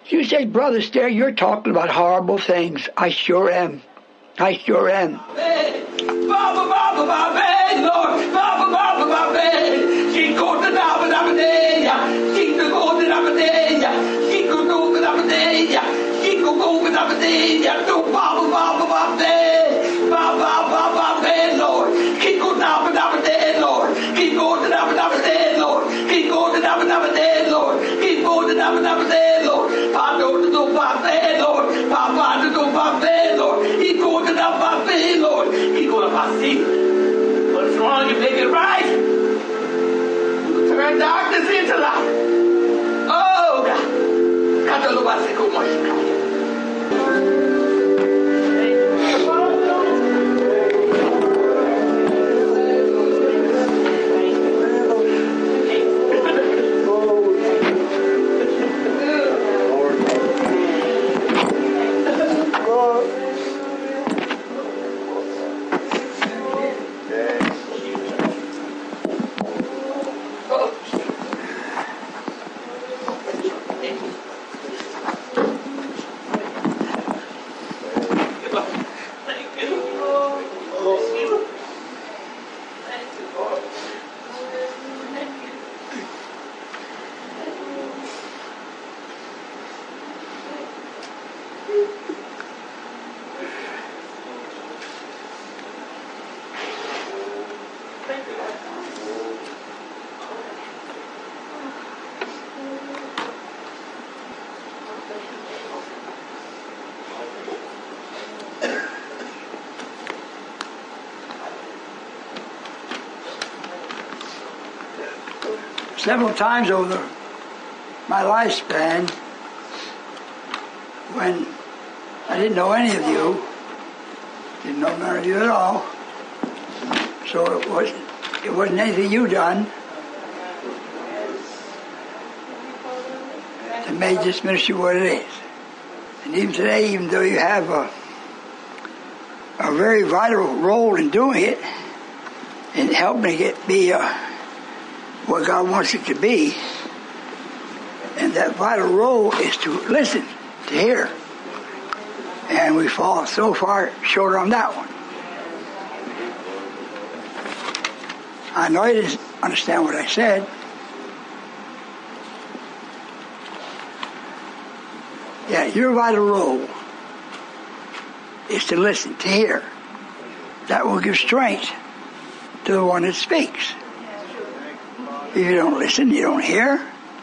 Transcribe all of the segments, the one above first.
You say, Brother Stair, you're talking about horrible things. I sure am. I sure am. What's wrong? You make it right. You turn darkness into light. Oh God. Several times over my lifespan, when I didn't know any of you, didn't know none of you at all, so it wasn't anything you done that made this ministry what it is. And even today, even though you have a very vital role in doing it, in helping it be what God wants it to be, and that vital role is to listen, to hear. And we fall so far short on that one. I know you didn't understand what I said. Yeah, your vital role is to listen, to hear. That will give strength to the one that speaks. If you don't listen, you don't hear.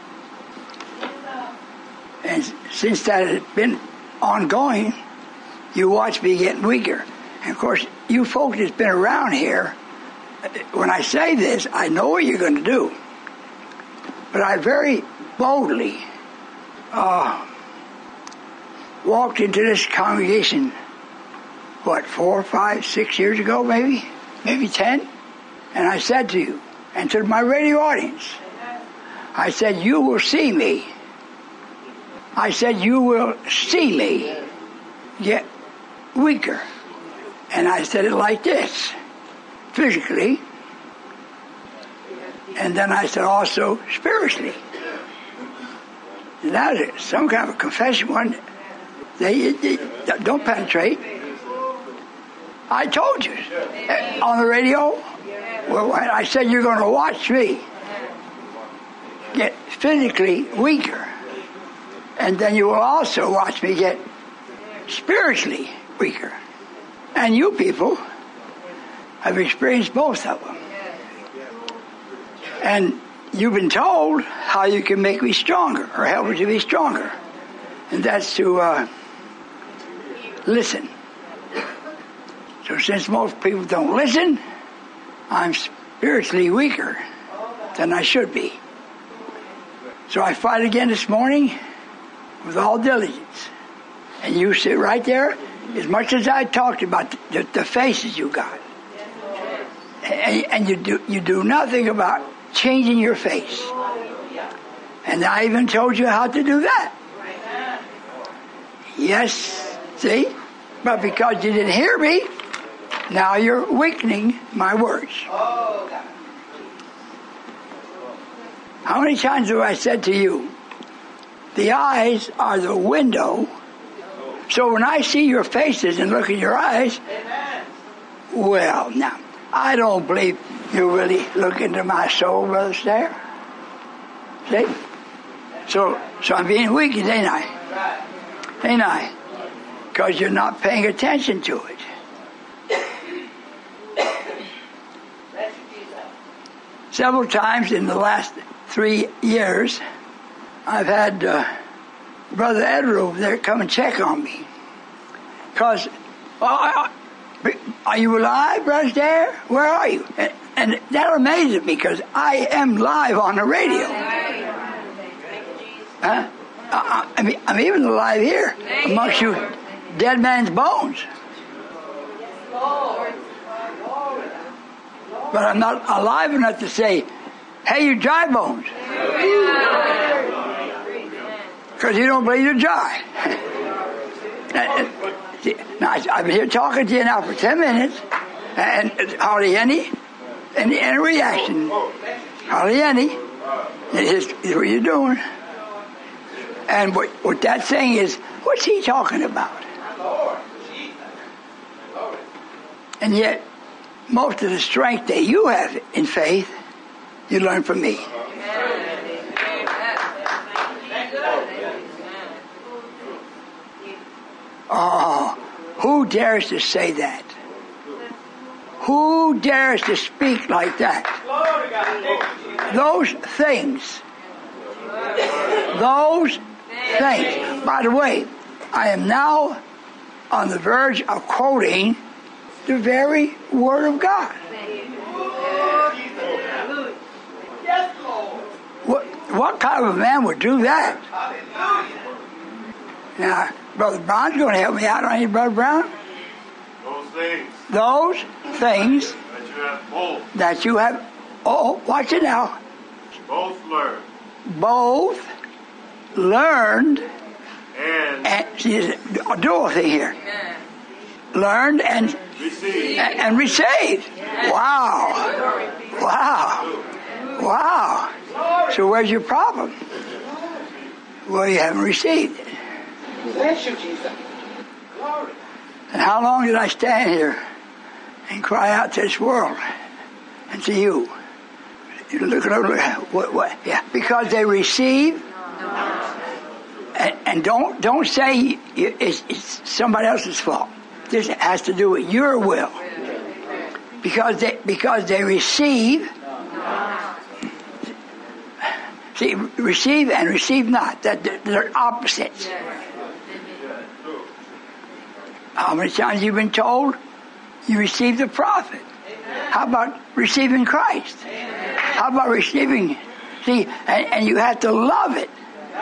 And since that has been ongoing, you watch me getting weaker. And of course, you folks that's been around here, when I say this, I know what you're going to do. But I very boldly walked into this congregation, 4, 5, 6 years ago, maybe 10? And I said to you, and to my radio audience, I said, you will see me. I said, you will see me get weaker. And I said it like this, physically. And then I said also spiritually. And that is some kind of a confession one. They don't penetrate. I told you on the radio. Well, I said you're going to watch me get physically weaker, and then you will also watch me get spiritually weaker. And you people have experienced both of them. And you've been told how you can make me stronger or help me to be stronger, and that's to listen. So since most people don't listen, I'm spiritually weaker than I should be. So I fight again this morning with all diligence. And you sit right there, as much as I talked about the faces you got. And you do nothing about changing your face. And I even told you how to do that. Yes, see? But because you didn't hear me, now you're weakening my words. How many times have I said to you, The eyes are the window. So when I see your faces and look in your eyes, well, now, I don't believe you really look into my soul, Brother Stair. See? So I'm being wicked, ain't I? Ain't I? Because you're not paying attention to it. Several times in the last 3 years, I've had Brother Edward over there come and check on me. Because, are you alive, Brother Stair? Where are you? And that amazes me because I am live on the radio. Huh? I'm even alive here amongst you dead man's bones. But I'm not alive enough to say, hey, you dry bones. Because you don't believe you're dry. Now, I've been here talking to you now for 10 minutes, and hardly any reaction. Hardly any. It's what you're doing. And what that saying is, what's he talking about? And yet, most of the strength that you have in faith, you learn from me. Oh, who dares to say that? Who dares to speak like that? Those things. By the way, I am now on the verge of quoting the very Word of God. What kind of a man would do that? Now, Brother Brown's going to help me out, aren't you, Brother Brown? Those things that you have. Oh, watch it now. Both learned. And see, there's a dual thing here. Learned and received. Wow. So where's your problem? Well, you haven't received it. Bless you, Jesus. Glory. And how long did I stand here and cry out to this world and to you? Look, what? Yeah, because they receive. And don't say it's somebody else's fault. This has to do with your will. Because they receive. See, receive and receive not. They're opposites. How many times you've been told you received the prophet? How about receiving Christ? How about receiving? See, and you have to love it.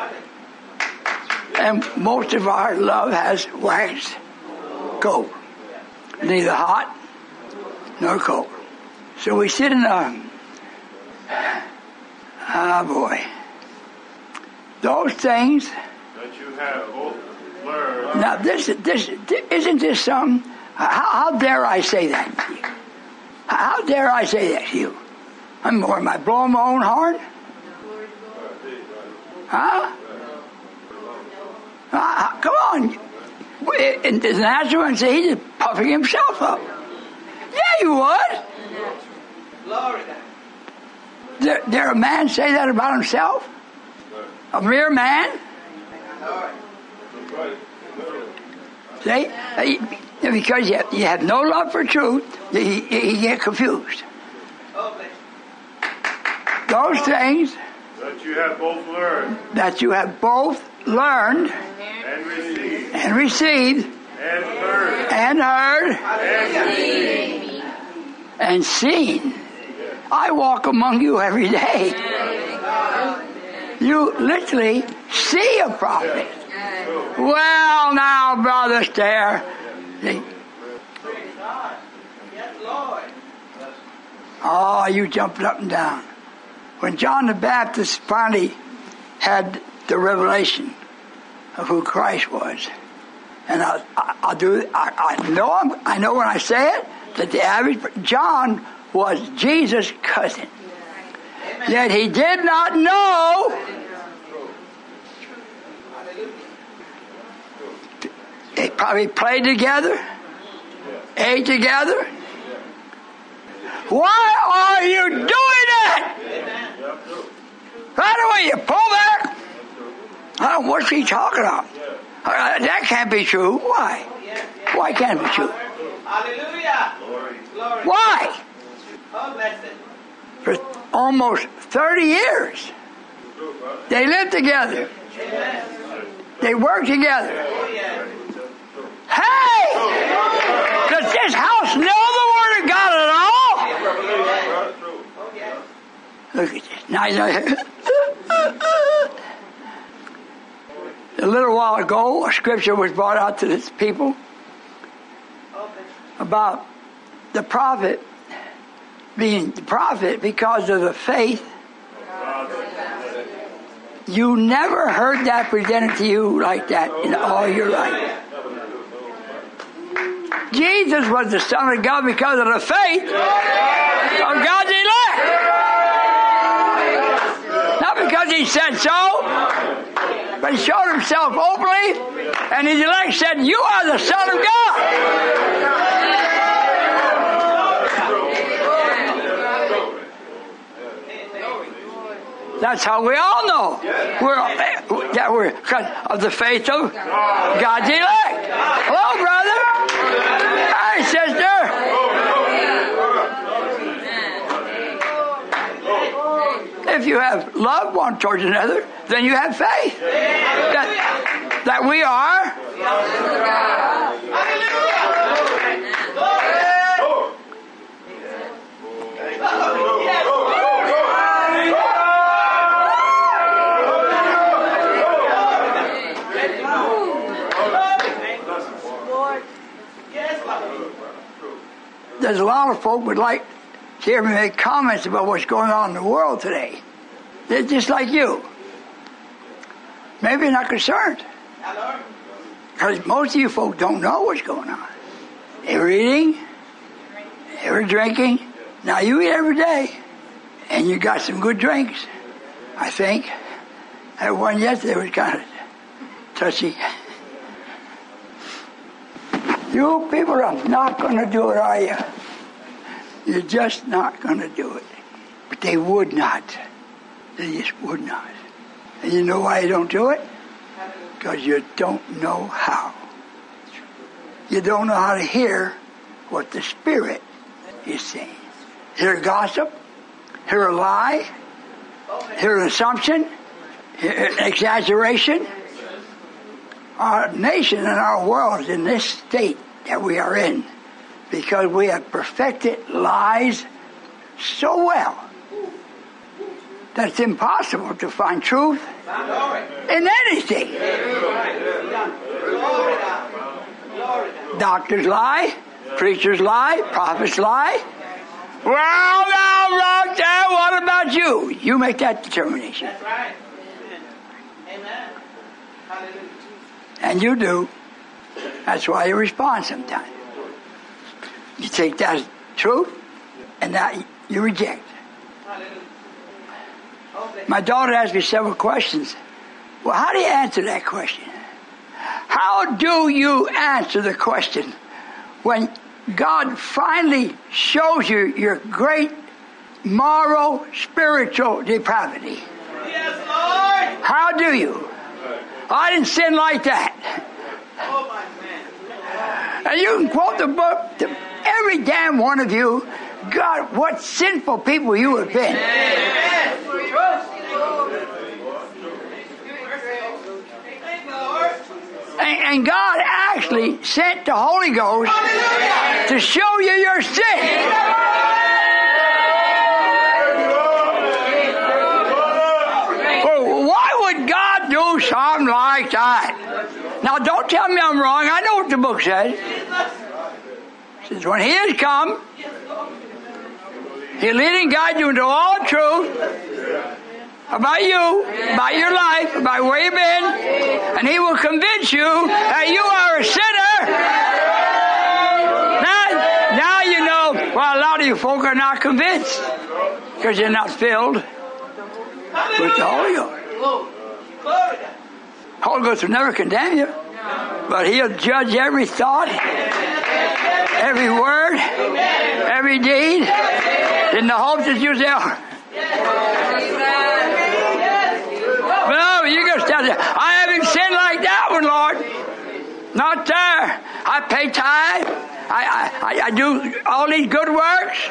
And most of our love has waxed cold. Neither hot nor cold. So we sit in boy. Those things that you have both learned. Now this isn't this some how dare I say that to you? How dare I say that to you? Am I blowing my own horn? Huh? Come on. And the natural one say he's just puffing himself up. Yeah, you would. Glory. Dare a man say that about himself? A mere man? See? Because you have no love for truth, you get confused. Those things that you have both learned. That you have both learned. And received. And heard. And seen. I walk among you every day. You literally see a prophet. Well, now, Brother Stair. Oh, you jumped up and down. When John the Baptist finally had the revelation of who Christ was, and I know when I say it that the average John was Jesus' cousin. Yet he did not know They probably played together, ate together. Why are you doing that? Right away, you pull back. Oh, what's he talking about? That can't be true. Why? Why can't it be true? Hallelujah. Why? Oh, blessed. For almost 30 years, they lived together. They worked together. Hey! Does this house know the Word of God at all? Look at this. Now, a little while ago, a scripture was brought out to this people about the prophet being the prophet because of the faith. You never heard that presented to you like that in all your life. Jesus was the Son of God because of the faith of God's elect. Not because he said so, but he showed himself openly, and his elect said, "You are the Son of God." That's how we all know we're because of the faith of God's elect. Hello, brother. Hi, sister. If you have love one towards another, then you have faith that we are. There's a lot of folk would like to hear me make comments about what's going on in the world today. They're just like you. Maybe you're not concerned. Because most of you folk don't know what's going on. They were eating. They were drinking. Now you eat every day. And you got some good drinks, I think. That one yesterday was kind of touchy. You people are not going to do it, are you? You're just not going to do it. But they would not. They just would not. And you know why you don't do it? Because you don't know how. You don't know how to hear what the Spirit is saying. Hear gossip, hear a lie, hear an assumption, hear an exaggeration. Our nation and our world is in this state that we are in because we have perfected lies so well that it's impossible to find truth in anything. Doctors lie, preachers lie, prophets lie. Well, now, Roger, what about you? You make that determination. That's right. Amen. Hallelujah. And you do. That's why you respond sometimes. You take that as truth, and that you reject. My daughter asked me several questions. Well, how do you answer that question? How do you answer the question when God finally shows you your great moral, spiritual depravity? Yes, Lord. How do you? I didn't sin like that. Oh, my man. And you can quote the book to every damn one of you. God, what sinful people you have been. And God actually sent the Holy Ghost to show you your sin. Well, why would God do something like that? Now, don't tell me I'm wrong. I know what the book says. It says, when He has come, He'll lead and guide you into all truth about you, about your life, about where you've been, and He will convince you that you are a sinner. Now you know, well, a lot of you folk are not convinced because you're not filled with the Holy Ghost. Holy Ghost will never condemn you. But He'll judge every thought, every word, every deed, in the hopes that you say, no, you just tell you, I haven't sinned like that one, Lord. Not there. I pay tithe. I do all these good works.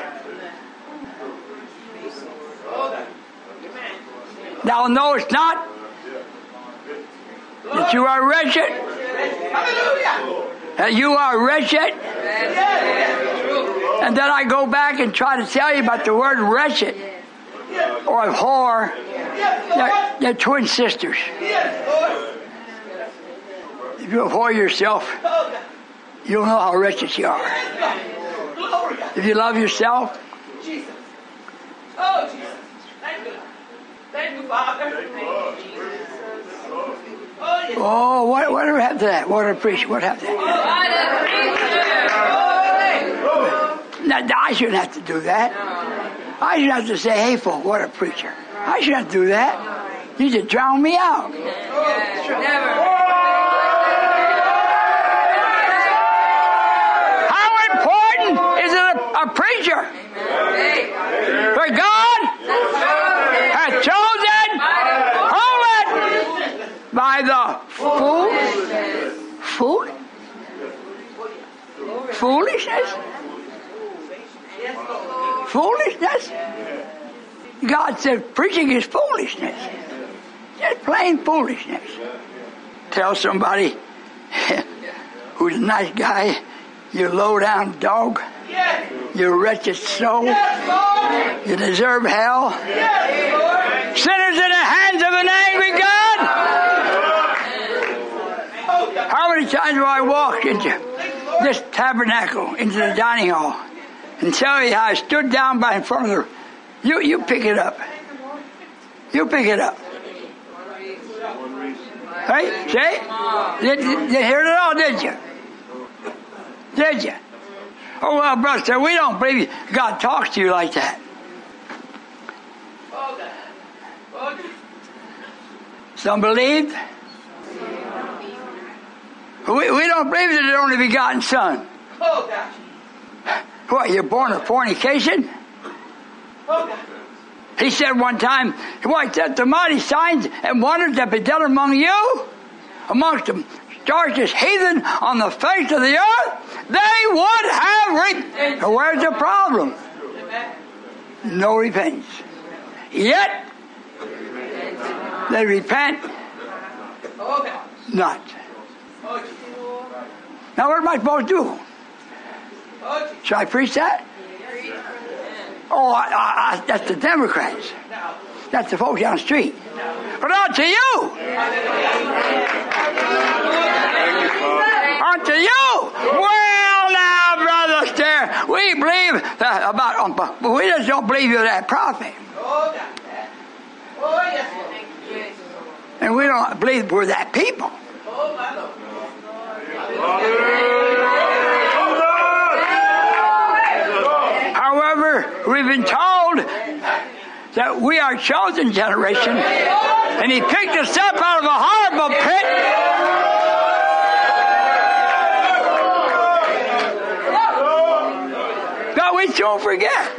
Thou knowest not that you are wretched. That you are wretched. And then I go back and try to tell you about the word wretched or whore. They're twin sisters. If you whore yourself, you'll know how wretched you are. If you love yourself, Jesus. Oh, Jesus. Thank you. Thank you, Father. oh, whatever happened to that? What a preacher. What happened to that? Now, I shouldn't have to do that. I shouldn't have to say, hey, folk, what a preacher. I shouldn't have to do that. You just drown me out. How important is it a preacher? For God has chosen by the foolishness. God said preaching is foolishness. Just plain foolishness. Tell somebody who's a nice guy, you low down dog, you wretched soul, you deserve hell. Sinners in the hands of an angry God. How many times do I walk into this tabernacle, into the dining hall, and tell you how I stood down by in front of the... You pick it up. You pick it up. Right? See? You heard it all, did you? Did you? Oh, well, brother, we don't believe God talks to you like that. Some believe. We don't believe that the only begotten Son. What, you're born of fornication? He said one time, what, that the mighty signs and wonders that be done among you, amongst the starkest heathen on the face of the earth, they would have where's the problem? No repentance. Yet, they repent not. Now what am I supposed to do? Should I preach that? Oh, that's the Democrats. That's the folks down the street. But unto you! Unto you! Well now, Brother Stair, we believe but we just don't believe you're that prophet. And we don't believe we're that people. However, we've been told that we are chosen generation, and He picked us up out of a horrible pit. But we don't forget.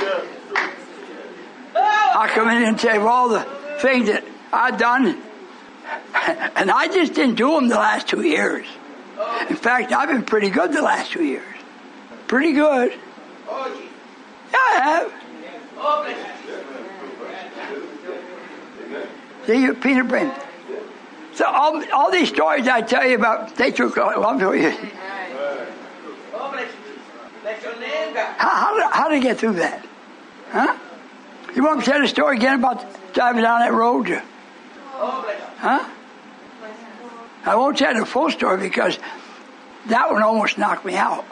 I come in and tell you all the things that I've done, and I just didn't do them the last 2 years. In fact, I've been pretty good the last 2 years. Pretty good. Yeah, I have. See, you peanut brain. So all these stories I tell you about, they took a long time. How did I get through that? Huh? You want me to tell the story again about driving down that road? Huh? I won't tell the full story because that one almost knocked me out.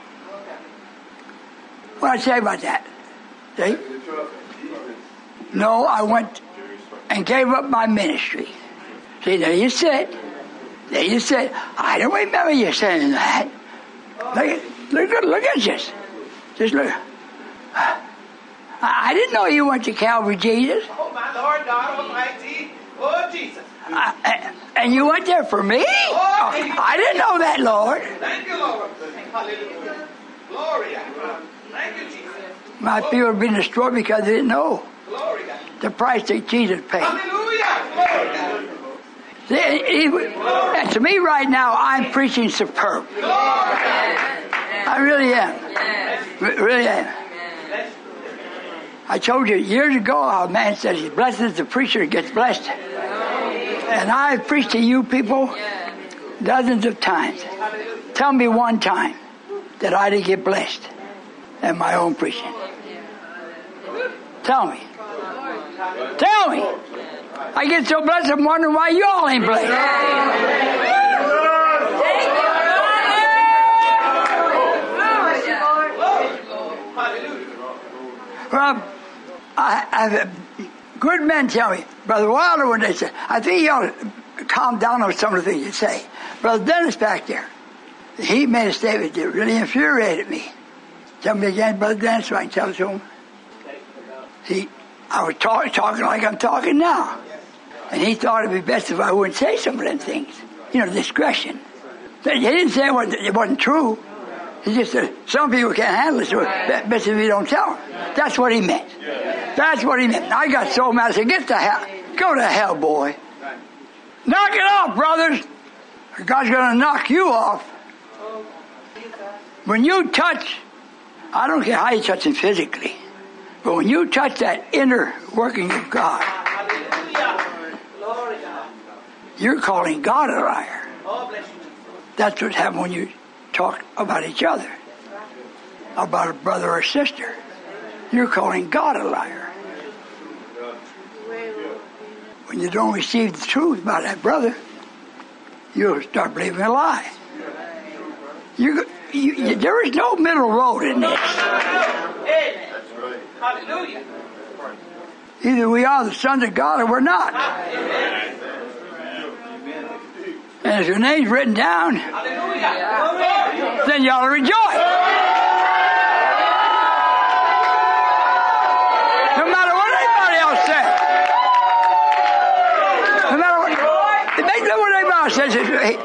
What did I say about that? See? No, I went and gave up my ministry. See, there you sit. There you sit. I don't remember you saying that. Look at this. Just look. I didn't know you went to Calvary Jesus. Oh, my Lord God Almighty. Oh, Jesus. And you went there for me? Oh, I didn't know that, Lord. Thank you, Lord. Hallelujah. Glory. Thank you, Jesus. My people are being destroyed because they didn't know Glory. the price that Jesus paid. Hallelujah. Glory. And to me right now, I'm preaching superb. I really am. Really am. I told you years ago how a man says he blesses the preacher gets blessed. And I've preached to you people dozens of times. Tell me one time that I didn't get blessed in my own preaching. Tell me. Tell me. I get so blessed I'm wondering why you all ain't blessed. Well, I've good men tell me, Brother Wilder, when they say, I think you ought to calm down on some of the things you say. Brother Dennis back there, he made a statement that really infuriated me. Tell me again, Brother Dennis, so I can tell it to him. See, I was talking like I'm talking now. And he thought it'd be best if I wouldn't say some of them things. You know, discretion. He didn't say it wasn't true. He just said, some people can't handle it, so best if you don't tell them. That's what he meant. That's what he meant. I got so mad, I said, get to hell. Go to hell, boy. Knock it off, brothers. Or God's going to knock you off. When you touch, I don't care how you touch him physically, but when you touch that inner working of God, you're calling God a liar. That's what happens when you talk about each other, about a brother or sister. You're calling God a liar. When you don't receive the truth about that brother, you'll start believing a lie. There is no middle road in this. Hallelujah. Either we are the sons of God or we're not. And if your name's written down, then you ought to rejoice. No matter what anybody else says. No matter what anybody else says.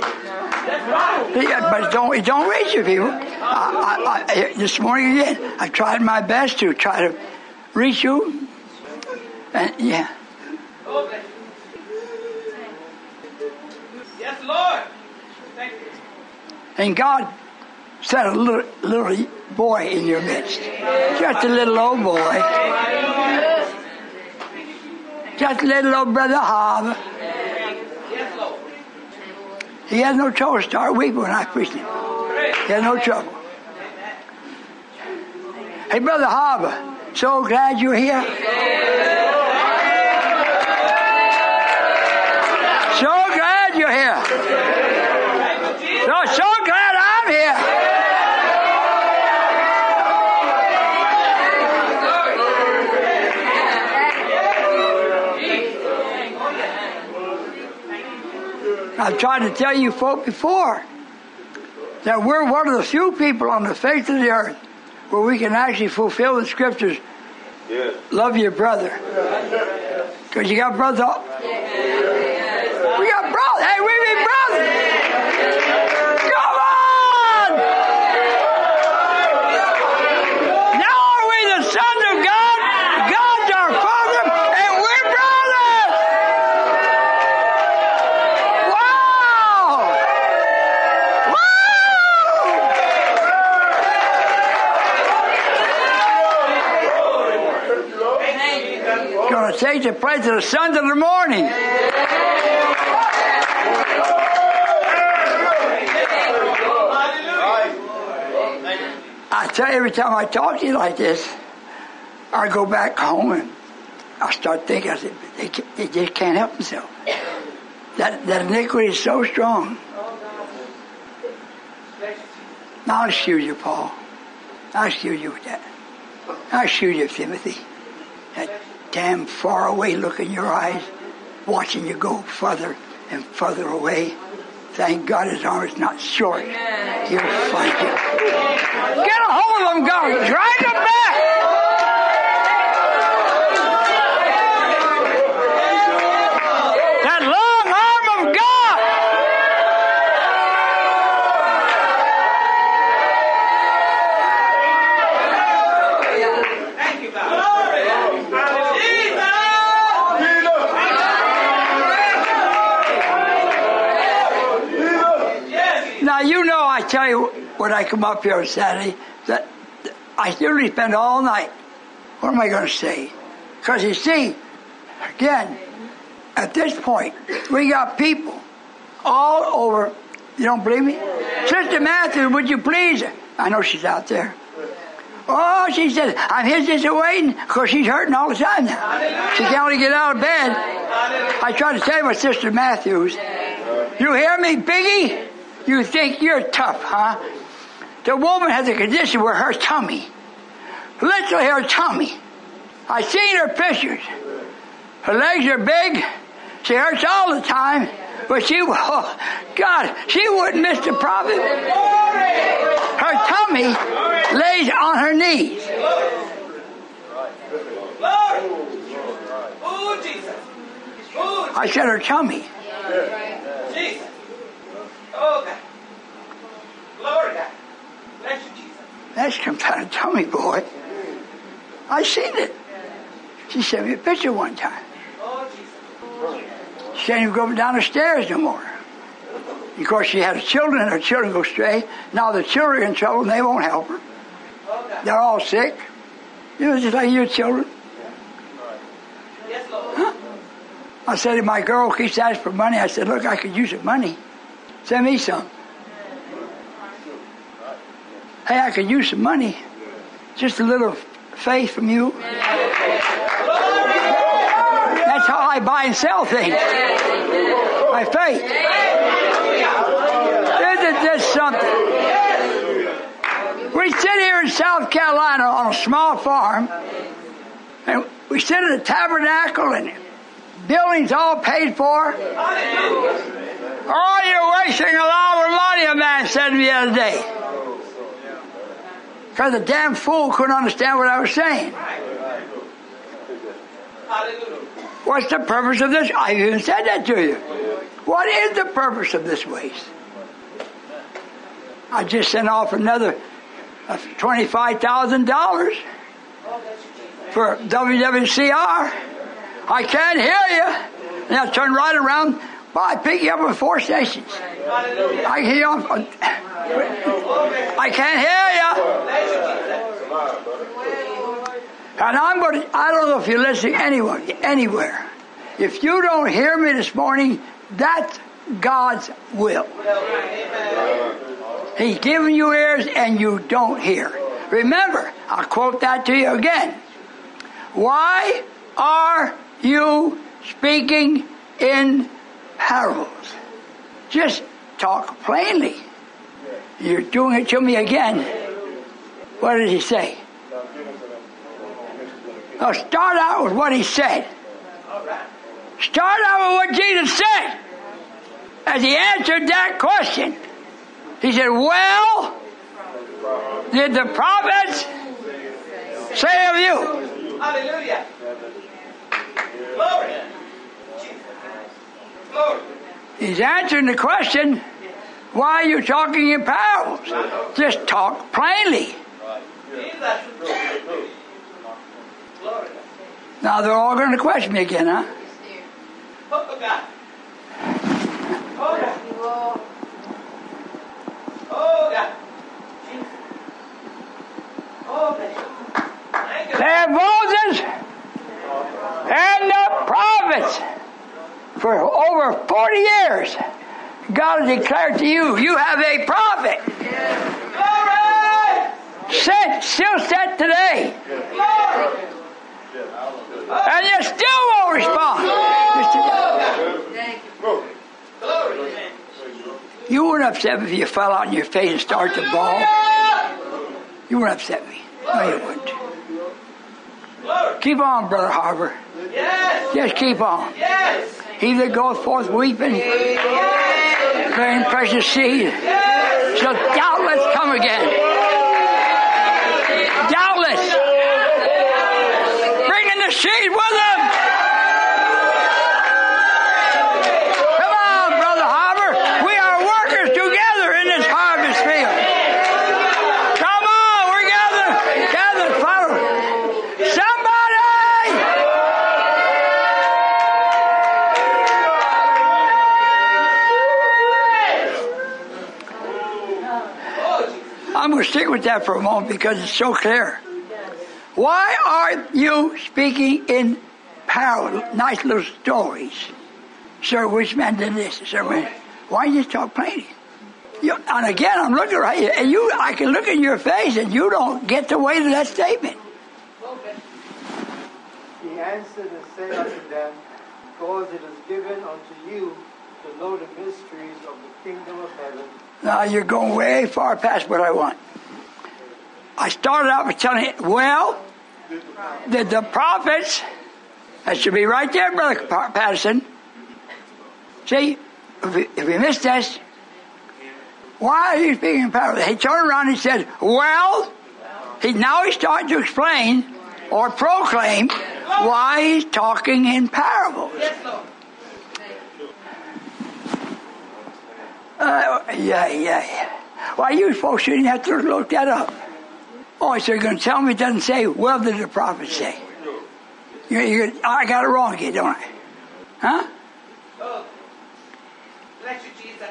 But it don't reach you, people. This morning again, I tried my best to try to reach you. And yeah. Yes, Lord. Thank you. And God set a little boy in your midst. Just a little old boy. Just a little old Brother Hobb. Yes, Lord. He has no trouble to start weeping when I preach him. He has no trouble. Hey, Brother Hobb, so glad you're here. So glad you're here. So glad I'm here. I've tried to tell you folk before that we're one of the few people on the face of the earth where we can actually fulfill the scriptures. Yes. Love your brother. Because you got brothers. We got brothers. Hey, we be brothers. Come on! Now are we the sons of God? God's our Father, and we're brothers! Wow! Woo! Going to take the place of the sons of the morning. I tell you, every time I talk to you like this, I go back home and I start thinking, I said, they just can't help themselves. That iniquity is so strong. Now I'll excuse you, Paul. I'll excuse you with that. I'll excuse you, Timothy. That damn far away look in your eyes, watching you go further and further away. Thank God his arm is not short. He'll find you. Get a hold of them, God. Drag them back. That long arm of God Now, you know, I tell you when I come up here on Saturday, that I usually spend all night. What am I going to say? Because you see, again, at this point, we got people all over. You don't believe me? Sister Matthew, would you please? I know she's out there. Oh, she said, I'm here just waiting because she's hurting all the time now. She can only get out of bed. I tried to tell you about Sister Matthews. You hear me, Biggie? You think you're tough, huh? The woman has a condition where her tummy, literally her tummy, I've seen her pictures. Her legs are big. She hurts all the time. But she, oh, God, she wouldn't miss the prophet. Her tummy lays on her knees. I said her tummy. Jesus. Oh, God. Glory, God. Bless you, Jesus. That's some kind of tummy, boy. I seen it. She sent me a picture one time. Oh, Jesus. She can't even go down the stairs no more. Of course, she has children, and her children go stray. Now the children are in trouble, and they won't help her. They're all sick. You know, just like your children. Yes, Lord. Huh? I said to my girl, keeps asking for money. I said, look, I could use some money. Send me some. Hey, I could use some money. Just a little faith from you. That's how I buy and sell things. By faith. Isn't this something? We sit here in South Carolina on a small farm, and we sit in a tabernacle and buildings all paid for. Oh, you're wasting a lot of money, a man said to me the other day. Because the damn fool couldn't understand what I was saying. What's the purpose of this? I even said that to you. What is the purpose of this waste? I just sent off another $25,000 for WWCR. I can't hear you. And I turn right around. Well, I pick you up at 4 stations. I hear you. I can't hear you. And I don't know if you're listening anywhere. If you don't hear me this morning, that's God's will. He's giving you ears and you don't hear. Remember, I'll quote that to you again. Why are you speaking in parables? Just talk plainly. You're doing it to me again. What did he say? Now start out with what he said. Start out with what Jesus said. As he answered that question, he said, well, did the prophets say of you? Hallelujah. Glory. Glory. He's answering the question, why are you talking in parables? Just talk plainly. Now they're all going to question me again, huh? Oh, God. Oh, God. Oh, God. Oh, God. There Moses and the prophets for over 40 years. God has declared to you, you have a prophet. Glory! Still set today. Glory! And you still won't respond. Glory! You wouldn't upset me if you fell out on your face and started to bawl. You wouldn't upset me. No, you wouldn't. Keep on, Brother Harbour. Yes! Just keep on. Yes! He that goeth forth weeping, bearing precious seed, shall doubtless come again. Doubtless. Bringing the seed with him. Come on, Brother Harbour. We are workers together in this harvest field. Come on, we're gathered, follow. Somebody! going to stick with that for a moment because it's so clear. Why are you speaking in parable, nice little stories? Sir, which man did this? Sir, why you talk plainly? And again, I'm looking right here, and I can look in your face, and you don't get the weight of that statement. He answered and said unto them, because it is given unto you to know the mysteries of the kingdom of heaven. Now you're going way far past what I want. I started out with telling you, well, the prophets, that should be right there, Brother Patterson. See, if we missed this, why are you speaking in parables? He turned around and he said, well, now he's starting to explain or proclaim why he's talking in parables. Why you folks shouldn't have to look that up. Oh, so you're going to tell me it doesn't say, well, did the prophet say? I got it wrong again, don't I? Huh? Oh. Bless you, Jesus.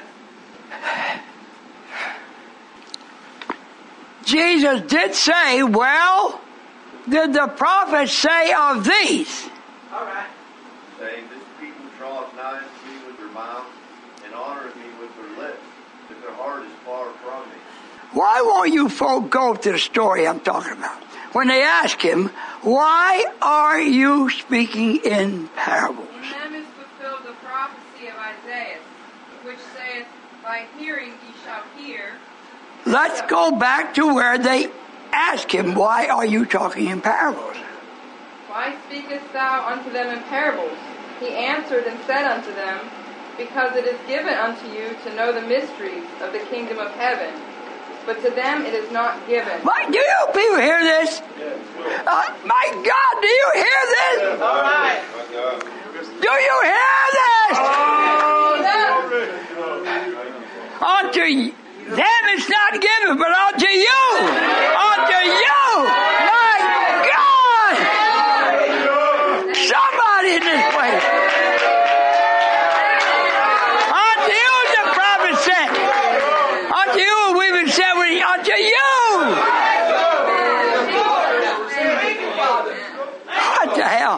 Jesus did say, well, did the prophet say of these? All right. Saying, this people draweth nigh unto me with their mouth, and honoreth me with their lips, but their heart is far from me. Why won't you folk go to the story I'm talking about? When they ask him, why are you speaking in parables? In them is fulfilled the prophecy of Isaiah, which saith, by hearing ye shall hear. Let's go back to where they ask him, why are you talking in parables? Why speakest thou unto them in parables? He answered and said unto them, because it is given unto you to know the mysteries of the kingdom of heaven, but to them it is not given. Do you people hear this? My God, do you hear this? All right. Do you hear this? Unto them it's not given, but unto you. Unto you. My God. Somebody in this place. Unto you the prophet said. Unto you we've been said, unto you. What the hell?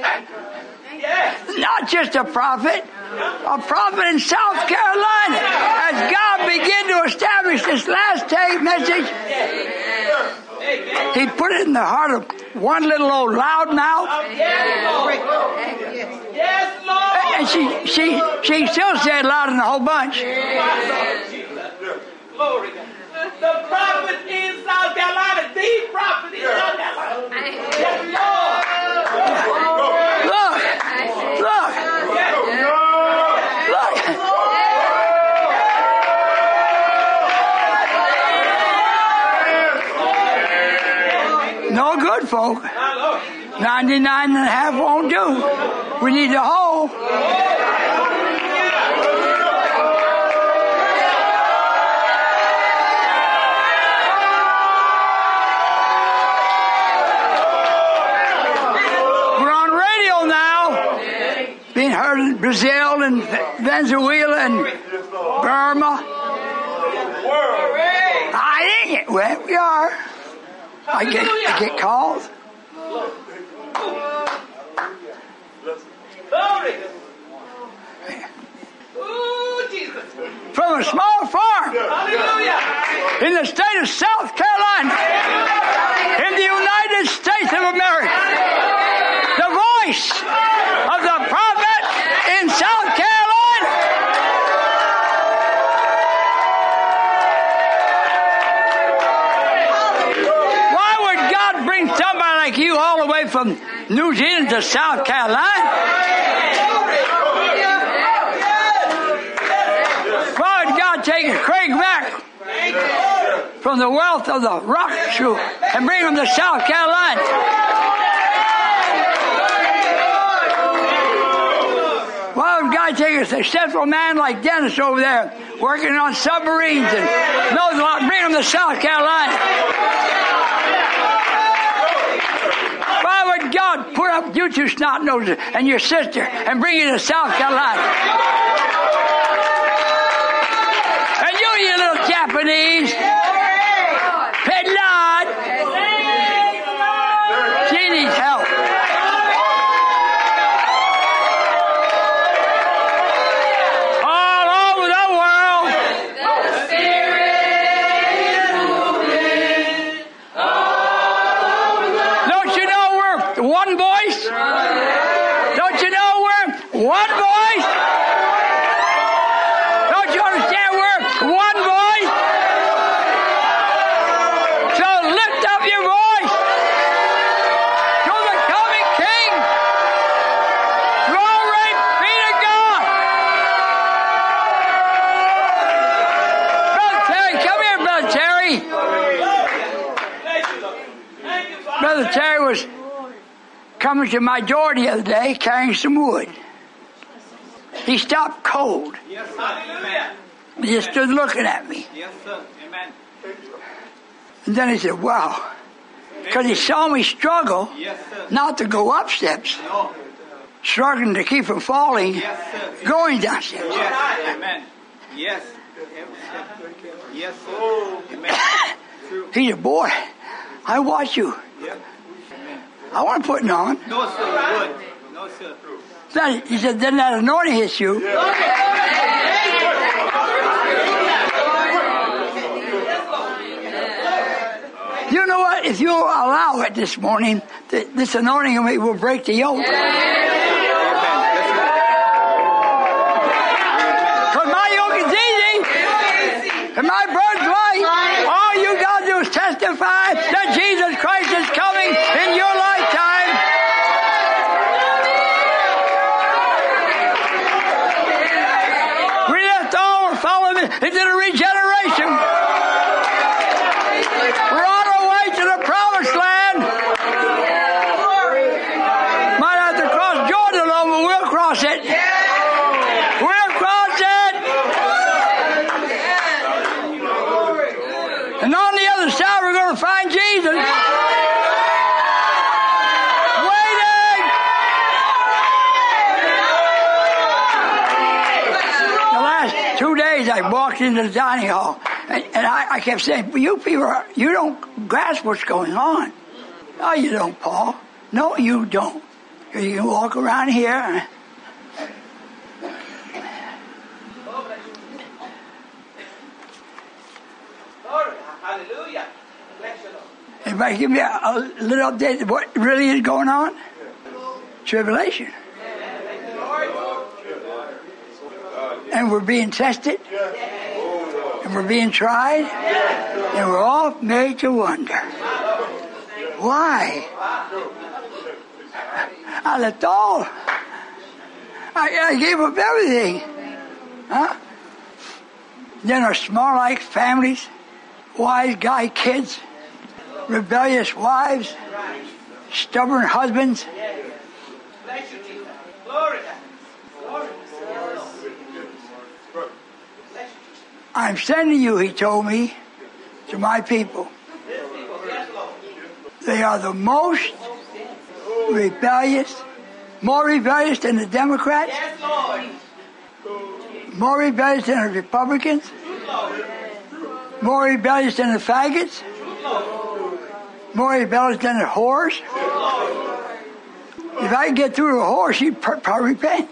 Not just a prophet in South Carolina. As God began to establish this last day message, He put it in the heart of one little old loudmouth. Yes, Lord. And she still said louder than the whole bunch. Glory. The prophet in South Carolina, the prophet in South Carolina. Yes, Lord. Look. No good, folk. 99.5 won't do. We need the whole. We're on radio now. Being heard in Brazil and Venezuela and Burma. Well, we are. I get calls. Glory. Ooh, Jesus. From a small farm. Hallelujah. In the state of South Carolina. In the United States of America. The voice of the prophet in South Carolina. Why would God bring somebody like you all the way from New Zealand to South Carolina? Why would God take Craig Mack from the wealth of the rock shoe and bring him to South Carolina? Why would God take a successful man like Dennis over there working on submarines and knows a lot, bring him to South Carolina? Why would God put up you two snot noses and your sister and bring you to South Carolina? And you little Japanese, Brother Terry was coming to my door the other day carrying some wood. He stopped cold. Yes, sir. Amen. He just stood looking at me. Yes, sir. Amen. And then he said, wow. Because he saw me struggle Yes, sir. not to go up steps, No. struggling to keep from falling, Yes, sir. going down steps. Yes. Amen. Yes. Yes, sir. Amen. True. He said, boy, I watch you. Yep. I want to put it on. No, sir. You would. No, sir. Then he said, then that anointing hits you. You know what? If you allow it this morning, this anointing will break the yoke. Because my yoke is easy, and my burden's light. All you got to do is testify that Jesus Christ is coming in your lifetime. We left all and followed him into the regeneration. We're on our way to the promised land. Might have to cross Jordan alone, but we'll cross it. We'll cross it. And on the other side, we're going to find Jesus. Waiting. The last 2 days, I walked into the dining hall. And I kept saying, you people, you don't grasp what's going on. No, you don't, Paul. No, you don't. You can walk around here. Hallelujah. Bless you, Lord. Anybody give me a little update of what really is going on? Tribulation. And we're being tested. And we're being tried. And we're all made to wonder. Why? I left all. I gave up everything. Huh? Then our small-like families, wise guy kids, rebellious wives, stubborn husbands. Bless you, Jesus. Glory. Glory. I'm sending you, he told me, to my people. They are the most rebellious, more rebellious than the Democrats, Yes, Lord. more rebellious than the Republicans, more rebellious than the faggots, more rebellious than the whores. If I could get through the whore, she'd probably repent.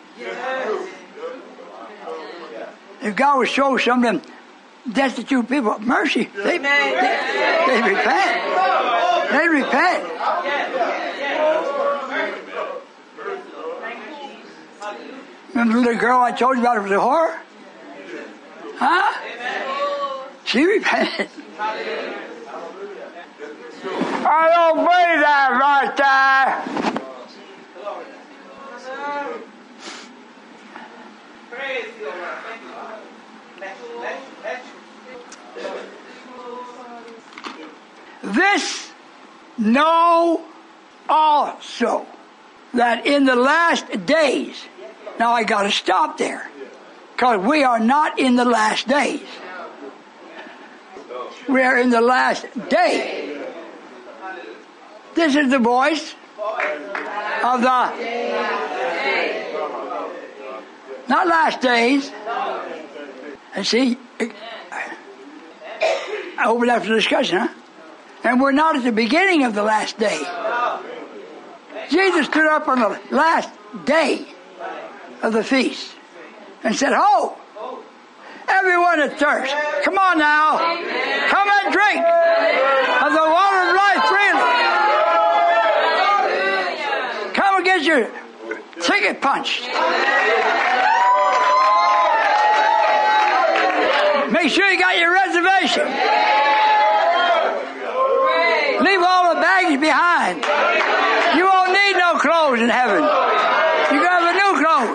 If God would show some of them destitute people mercy, they repent. They repent. Remember the little girl I told you about who was a whore? Huh? She repented. I don't believe that right there. Praise you, Lord. Thank you, Lord. Bless you. This know also that in the last days, now I got to stop there, because we are not in the last days. We are in the last day. This is the voice of the not last days. And see, I open up for discussion, huh? And we're not at the beginning of the last day. Jesus stood up on the last day of the feast and said, "Ho, everyone that thirsts, come on now, come and drink of the water of life freely. Come and get your ticket punched. Make sure you got your reservation. Leave all the baggage behind. You won't need no clothes in heaven. You can have the new clothes."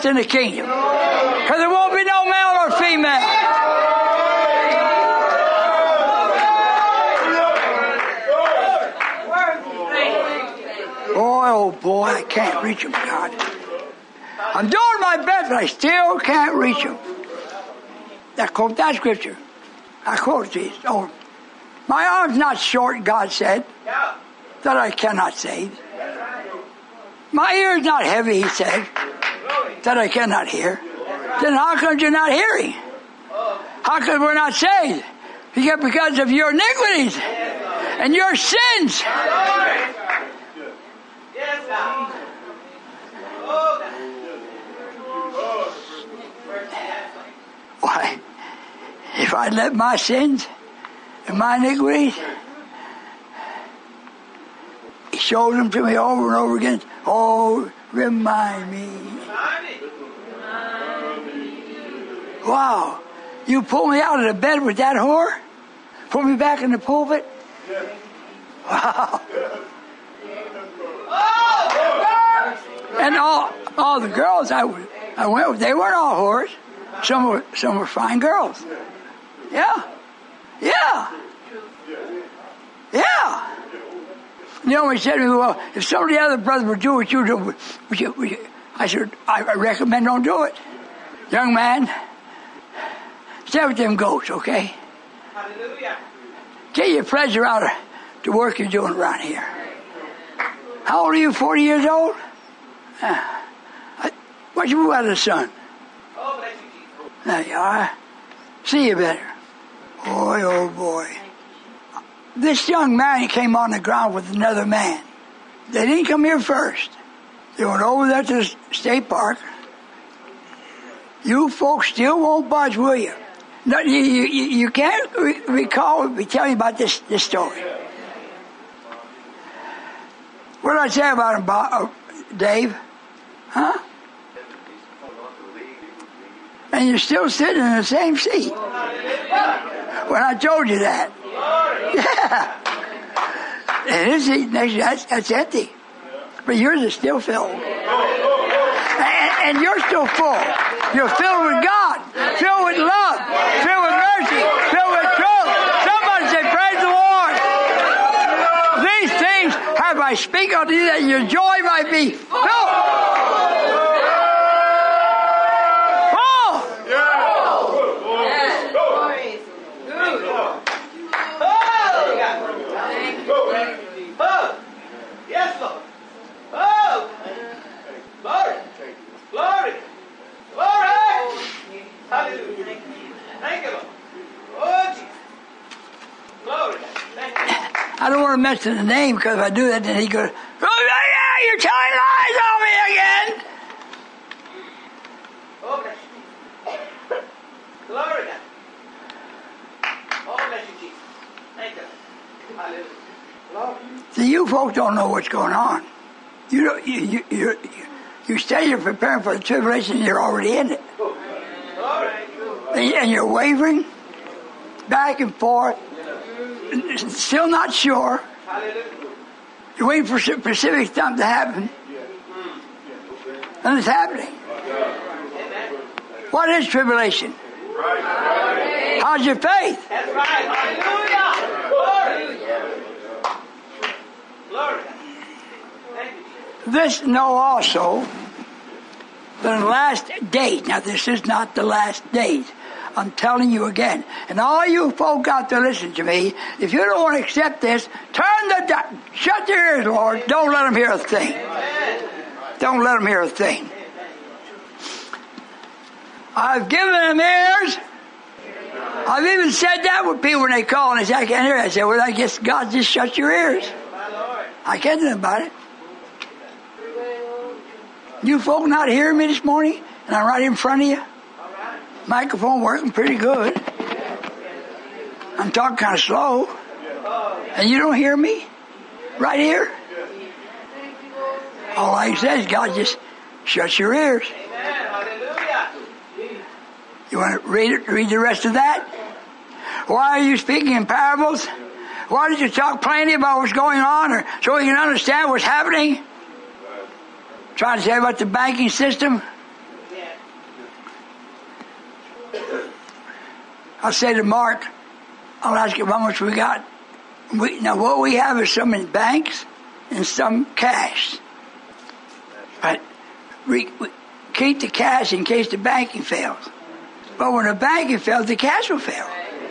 first in the kingdom. Because there won't be no male or female. Boy, oh boy, I can't reach them, God. I'm doing my best, but I still can't reach them. I quote that scripture. I quote these. Oh, my arm's not short, God said, that I cannot save. My ear's not heavy, he said, that I cannot hear. Then how come you're not hearing? How come we're not saved? Because of your iniquities and your sins. Why, if I let my sins and my iniquities, he shows them to me over and over again. Oh, remind me. Wow, you pull me out of the bed with that whore? Put me back in the pulpit? Wow. And all the girls I went with, they weren't all whores. Some were fine girls. Yeah. You know, he said to me, well, if some of the other brothers would do what you do, would you? I said, I recommend don't do it. Young man, stay with them goats, okay? Hallelujah. Get your pleasure out of the work you're doing around here. How old are you, 40 years old? Why'd you move out of the sun? There you are. See you better. Boy, oh boy. This young man came on the ground with another man. They didn't come here first. They went over there to the state park. You folks still won't budge, will you? No, you can't recall me telling you about this story. What did I say about him, Dave? Huh? And you're still sitting in the same seat. When I told you that. Yeah. And his seat next to you, that's empty. But yours is still filled. And you're still full. You're filled with God, filled with love, filled with mercy, filled with truth. Somebody say, praise the Lord. These things have I speak unto you that your joy might be filled. Yes, Lord. Oh! Glory! Glory! Glory! Hallelujah. Thank you, Lord. Oh, Jesus. Glory. Thank you. I don't want to mention the name because if I do that, then he goes, oh, yeah, you're telling lies on me again. Oh, bless you. Glory to God. Oh, bless you, Jesus. Thank you. Hallelujah. See, you folks don't know what's going on. You say you're preparing for the tribulation, you're already in it. And you're wavering back and forth, still not sure. You're waiting for specific stuff to happen. And it's happening. What is tribulation? How's your faith? That's right. Hallelujah. Glory. This know also that in the last days, now this is not the last days, I'm telling you again, and all you folk out there listen to me, if you don't want to accept this, shut your ears, Lord. Don't let them hear a thing. Don't let them hear a thing. I've given them ears. I've even said that with people when they call and they say, I can't hear it. I say, well, I guess God just shut your ears. I can't do about it. You folk not hearing me this morning? And I'm right in front of you? Microphone working pretty good. I'm talking kind of slow. And you don't hear me? Right here? All I say is God just shut your ears. You want to read the rest of that? Why are you speaking in parables? Why did you talk plainly about what's going on, or so you can understand what's happening? Trying to say about the banking system? I'll say to Mark, I'll ask him how much we got. Now what we have is some in banks and some cash. But we keep the cash in case the banking fails. But when the banking fails, the cash will fail.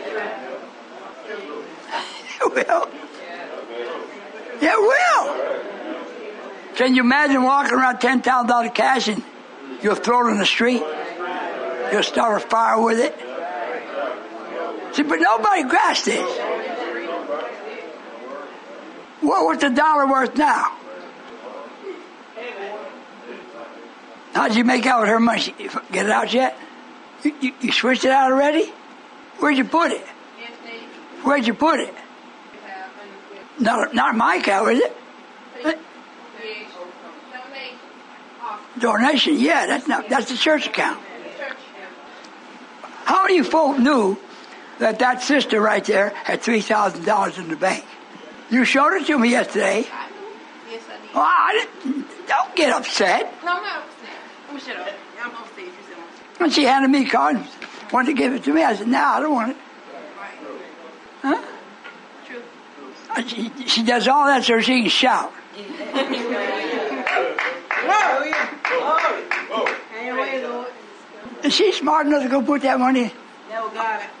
It will. It will. Can you imagine walking around $10,000 cash and you'll throw it in the street? You'll start a fire with it? See, but nobody grasped this. What's the dollar worth now? How'd you make out with her money? Get it out yet? You switched it out already? Where'd you put it? Where'd you put it? Not my account, is it? Donation, yeah, that's the church account. How many folk knew that sister right there had $3,000 in the bank? You showed it to me yesterday. Yes, Well, I did. don't get upset. No, I'm not upset. I'm shut up. I'm upset. You said I'm When she handed me a card, wanted to give it to me, I said, "No, I don't want it." right. Huh? True. She does all that so she can shout. Is she smart enough to go put that money in? No, got it.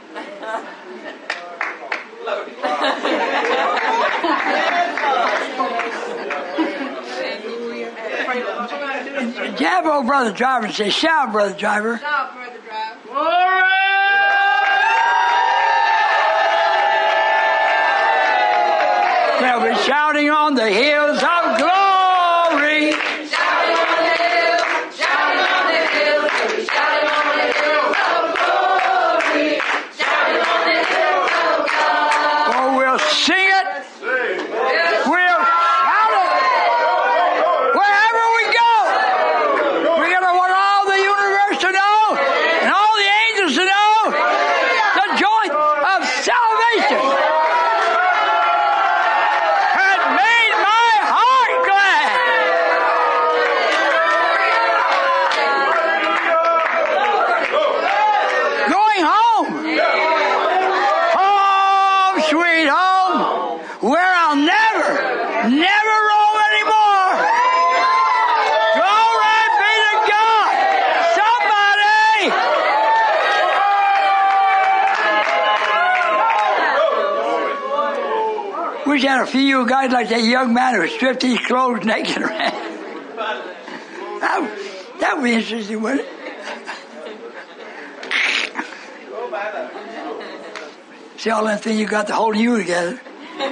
Jab old brother driver and say, "Shout, brother driver." Shout, brother drive. They'll be shouting on the hills of glory. Shouting on the hills, shouting on the hills, we'll be shouting on the hills of glory. Shouting on the hills of God. Oh, we'll sing it. We'll shout it. Wherever we go. We're going to want all the universe to know and all the angels to know the joy of salvation had made my heart glad. Going home. Home, sweet home, where I'll never roam anymore. Glory be to God. Somebody. Wish I had a few of you guys like that young man who stripped his clothes naked around. That would be interesting, wouldn't it? See all that thing you got to hold you together.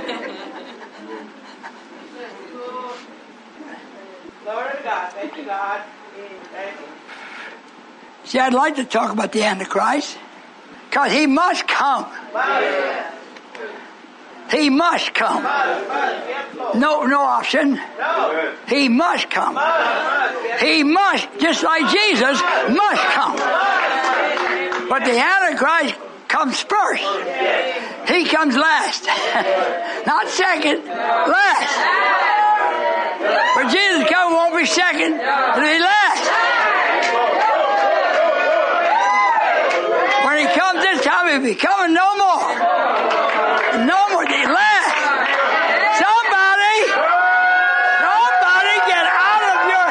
Glory to God. Thank you, God. Thank you. See, I'd like to talk about the Antichrist, because he must come. He must come. No option. No. He must come. He must, just like Jesus, must come. But the Antichrist comes first. He comes last. Not second, last. But Jesus coming won't be second, it'll be last. When he comes this time, he'll be coming no more. No more, the last. Somebody get out of your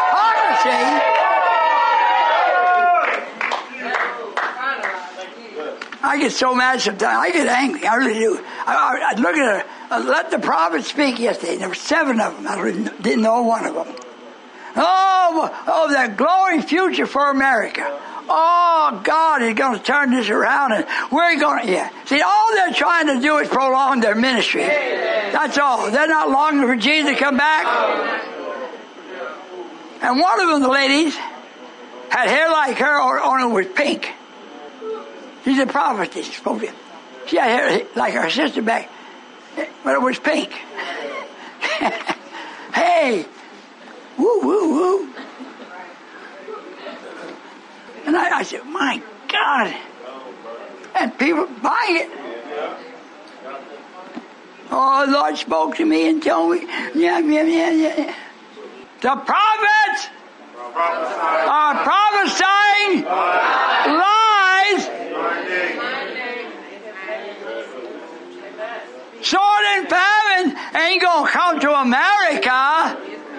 hypocrisy. I get so mad sometimes. I get angry. I really do. I look at her. I let the prophet speak yesterday. There were 7 of them. I didn't know one of them. Oh, that glowing future for America. Oh, God is going to turn this around, and we're going to, yeah. See, all they're trying to do is prolong their ministry. That's all. They're not longing for Jesus to come back. And one of them, the ladies, had hair like her, only was pink. She's a prophetess. She had hair like her sister back, but it was pink. Hey, woo, woo, woo. And I said, my God. And people buying it. Oh, the Lord spoke to me and told me, yeah. The prophets are prophesying lies Sword and famine ain't going to come to America.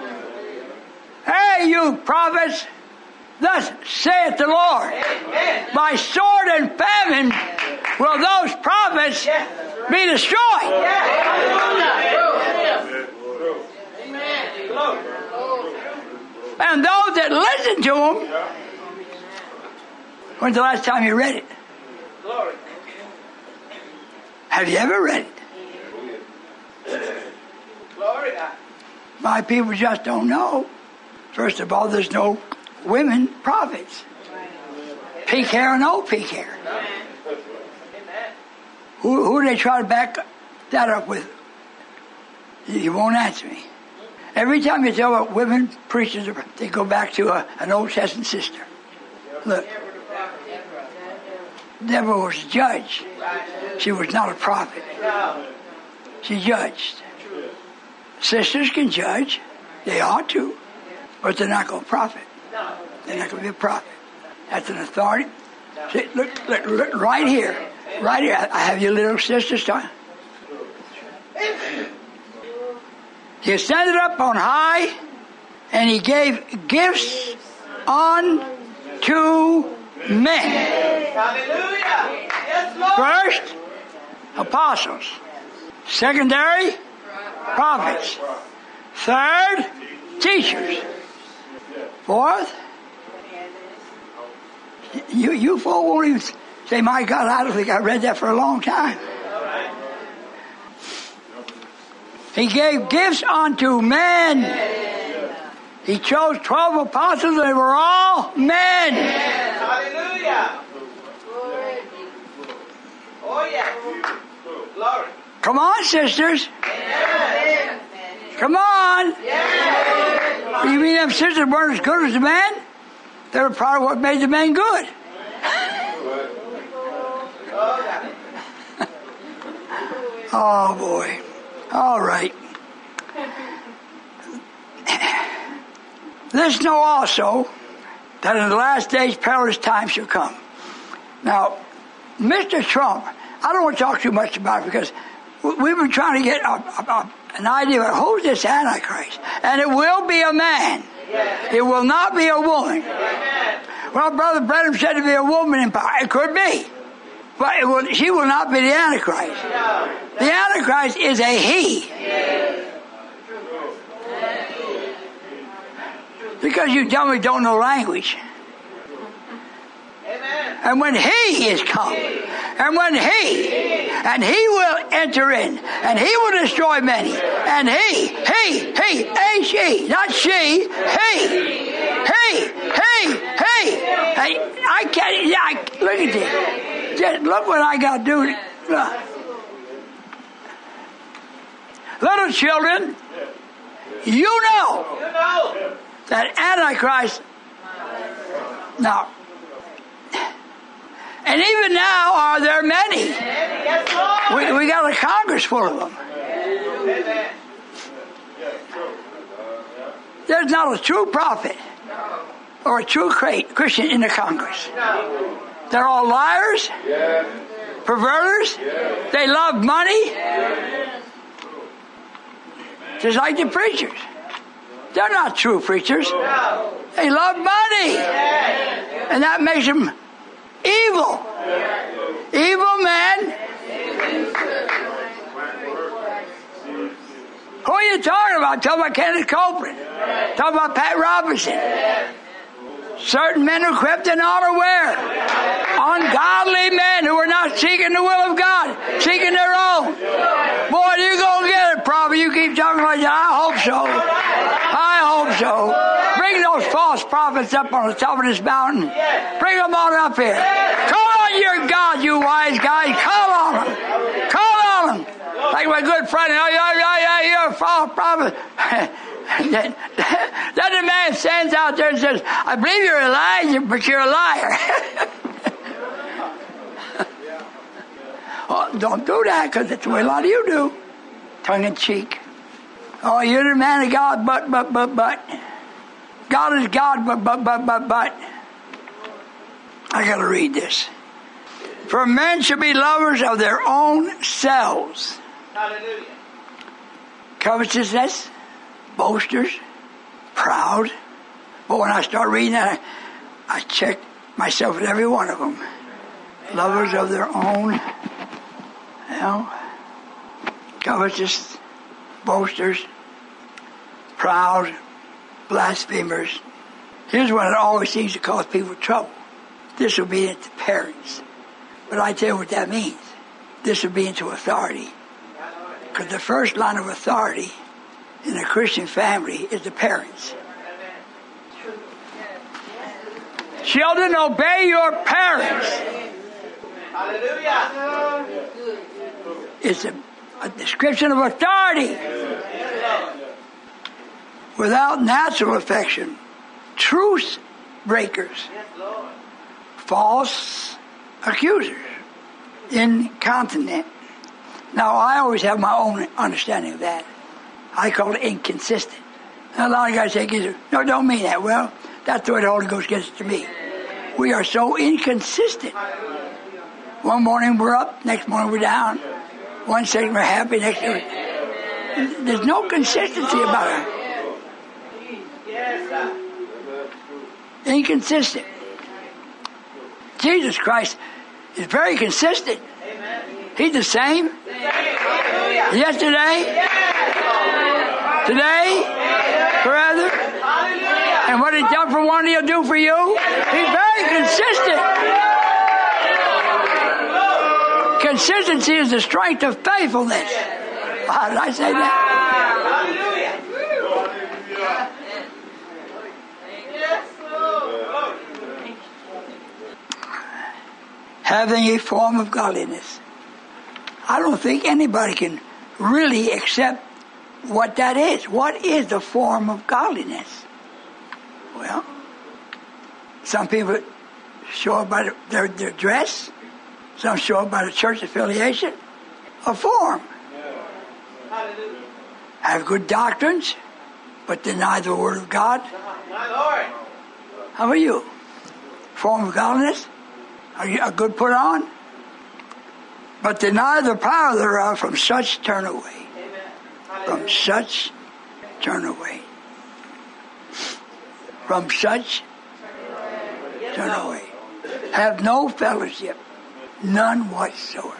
Hey, you prophets, thus saith the Lord. By sword and famine will those prophets be destroyed. And those that listen to them, when's the last time you read it? Have you ever read it? My people just don't know. First of all, there's no women prophets. Peak hair or no peak hair. Who do they try to back that up with? You won't answer me. Every time you tell about women preachers, they go back to an Old Testament sister. Look. Deborah was a judge. She was not a prophet. She judged. Sisters can judge. They ought to. But they're not going to prophet. They're not going to be a prophet. That's an authority. See, look, right here. Right here. I have your little sisters talking. He ascended up on high, and he gave gifts unto men. Hallelujah. Yes, Lord. First, apostles. Secondary, prophets. Third, teachers. Fourth, you folk won't even say, my God, I don't think I read that for a long time. He gave gifts unto men. He chose 12 apostles, they were all men. Hallelujah. Oh, yeah. Glory. Come on, sisters. Come on. You mean them sisters weren't as good as the men? They were probably what made the men good. Oh, boy. All right. This know also that in the last days perilous times shall come. Now, Mr. Trump, I don't want to talk too much about it because we've been trying to get an idea of who's this Antichrist. And it will be a man. It will not be a woman. Well, Brother Branham said to be a woman in power. It could be. But she will not be the Antichrist. The Antichrist is a he. Because you tell me don't know language. And when he is come, and he will enter in, and he will destroy many, and he, a she, not she, he, I can't, look at this, just look what I got to do. Little children, you know that Antichrist, now, and even now are there many. We got a Congress full of them. There's not a true prophet or a true Christian in the Congress. They're all liars, perverters, they love money, just like the preachers. They're not true preachers. They love money. And that makes them evil. Evil men. Who are you talking about? Talking about Kenneth Copeland. Talking about Pat Robertson. Certain men who crept in unaware. Ungodly men who are not seeking the will of God. Seeking their own. Boy, you're going to get it, probably. You keep talking like that. I hope so. I hope so. Bring those false prophets up on the top of this mountain. Bring them on up here. Call on your God, you wise guys. Call on them. Call on them. Like my good friend, you're a false prophet. Then the man stands out there and says, I believe you're Elijah, but you're a liar. Oh, don't do that, because that's the way a lot of you do. Tongue in cheek. Oh, you're the man of God, but. God is God, but. I got to read this. For men should be lovers of their own selves. Hallelujah. Covetousness, boasters, proud. But when I start reading that, I check myself at every one of them. Lovers of their own, covetous, boasters, proud, blasphemers. Here's one that always seems to cause people trouble. Disobedient to parents. But I tell you what that means. Disobedient to authority. Because the first line of authority in a Christian family is the parents. Children, obey your parents. Hallelujah. It's a description of authority. Without natural affection, truce breakers, false accusers, incontinent. Now, I always have my own understanding of that. I call it inconsistent. And a lot of guys say, no, don't mean that. Well, that's the way the Holy Ghost gets it to me. We are so inconsistent. One morning we're up, next morning we're down. One second we're happy, next second there's no consistency about it. Inconsistent. Jesus Christ is very consistent. He's the same. Yesterday, today, forever. And what he's done for one, he'll do for you. He's very consistent. Consistency is the strength of faithfulness. How did I say that? Having a form of godliness. I don't think anybody can really accept what that is. What is the form of godliness? Well, some people show it by their dress. Some show it by the church affiliation. A form. Have good doctrines, but deny the Word of God. How about you? Form of godliness? Are you a good put on? But deny the power thereof, from such turn away. From such turn away. From such turn away. Have no fellowship. None whatsoever.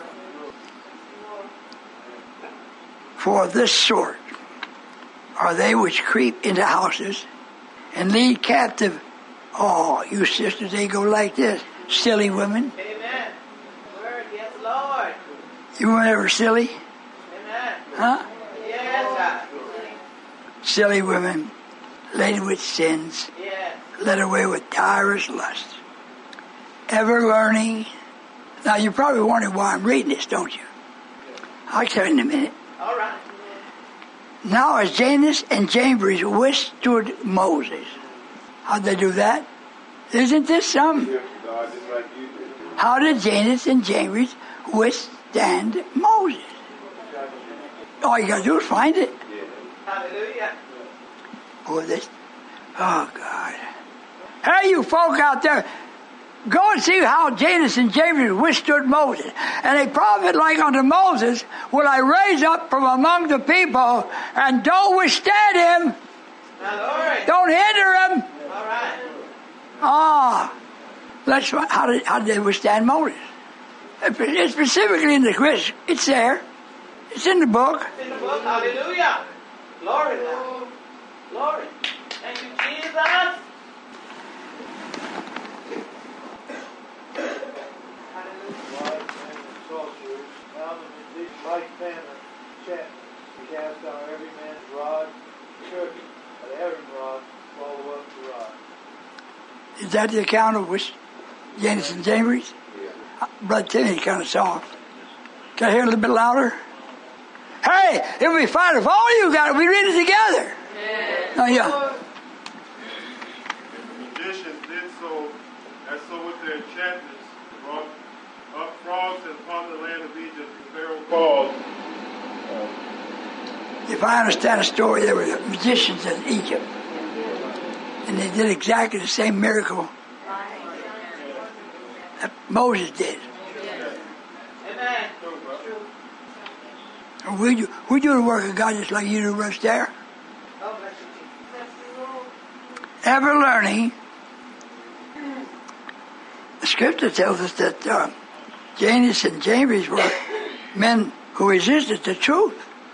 For this sort are they which creep into houses and lead captive. Oh, you sisters, they go like this. Silly women. Amen. Word, yes, Lord. You weren't ever silly? Amen. Huh? Yes, Silly women, laden with sins, yes. led away with divers lusts, ever learning. Now, you're probably wondering why I'm reading this, don't you? I'll tell you in a minute. All right. Now, as Janus and Jambres withstood Moses. How'd they do that? Isn't this something? How did Janus and Jambres withstand Moses? All you got to do is find it. Hallelujah. Boy, this. Oh, God. Hey, you folk out there. Go and see how Janus and Jambres withstood Moses. And a prophet like unto Moses will I raise up from among the people, and don't withstand him. Don't hinder him. All right. How did they withstand Moses? It's specifically in the quiz. It's there. It's in the book. It's in the book. Hallelujah. Glory. Glory. Thank you, Jesus. Like famine, check, to cast down every man's rod, turkey, but every rod follow up the rod. Is that the account of which Janus and Jambres? Yeah. Brother Timothy kind of soft. Can I hear a little bit louder? Hey, it would be fine if all you got it. We read it together. Yeah. Oh, yeah. The magicians did so, and so with their enchantments, brought up frogs upon the land of Egypt, and Pharaoh called. If I understand the story, there were magicians in Egypt. And they did exactly the same miracle that Moses did. Amen. We do the work of God just like you do, Russ, there. Oh, bless you, Jesus. Ever learning. The scripture tells us that Janus and Jambres were men who resisted the truth.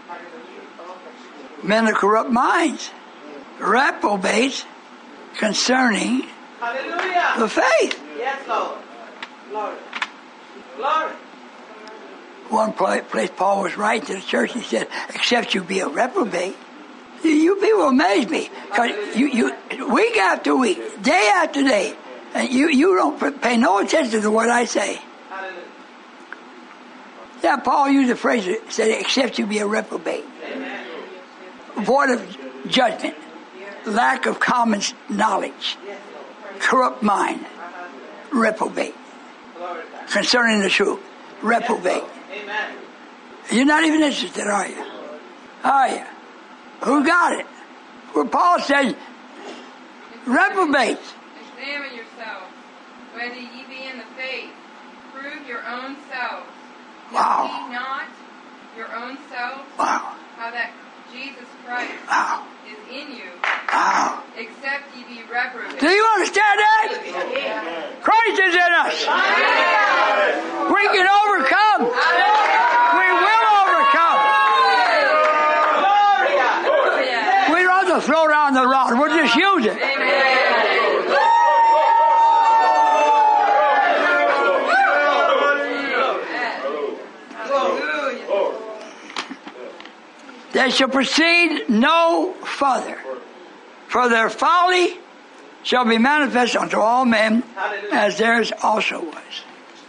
Men of corrupt minds. Reprobates concerning Hallelujah. the faith. Yes, Lord. Glory. Glory. One place Paul was writing to the church, he said, except you be a reprobate. You people amaze me. Because you week after week, day after day, and you don't pay no attention to what I say. Hallelujah. Yeah, Paul used the phrase, said, except you be a reprobate. Amen. Void of judgment. Lack of common knowledge. Yes, Lord. Corrupt mind. Reprobate. Glory to God. Concerning the truth. Reprobate. Amen. You're not even interested, are you? Are you? Who got it? Where Paul says, reprobates. Examine yourselves, whether ye be in the faith. Prove your own selves. Wow. Know ye not your own selves, Wow. how that Jesus Christ Wow. is in you, Wow. except ye be reprobate. Do you understand that? Christ is in us. We can overcome. We will overcome. Glory to God. We don't have to throw down the rod. We'll just use it. They shall proceed no further. For their folly shall be manifest unto all men, as theirs also was.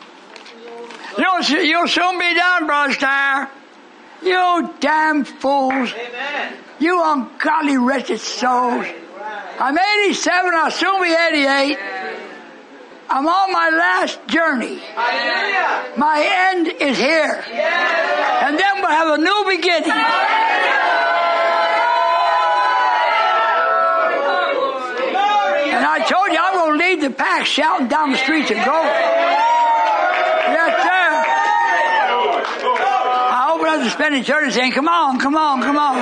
You'll soon be done, Brother Starr. You damn fools. Amen. You ungodly, wretched souls. I'm 87, I'll soon be 88. I'm on my last journey. Hallelujah. My end is here. And then we'll have a new beginning. And I told you I'm going to lead the pack shouting down the streets of gold. Yes, sir. I hope I doesn't spend eternity saying, come on, come on, come on.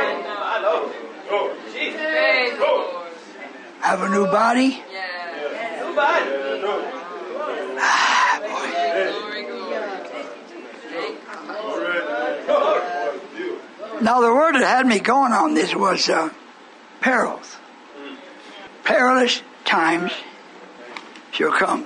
Have a new body. New body. Now the word that had me going on this was perils. Perilous times shall come.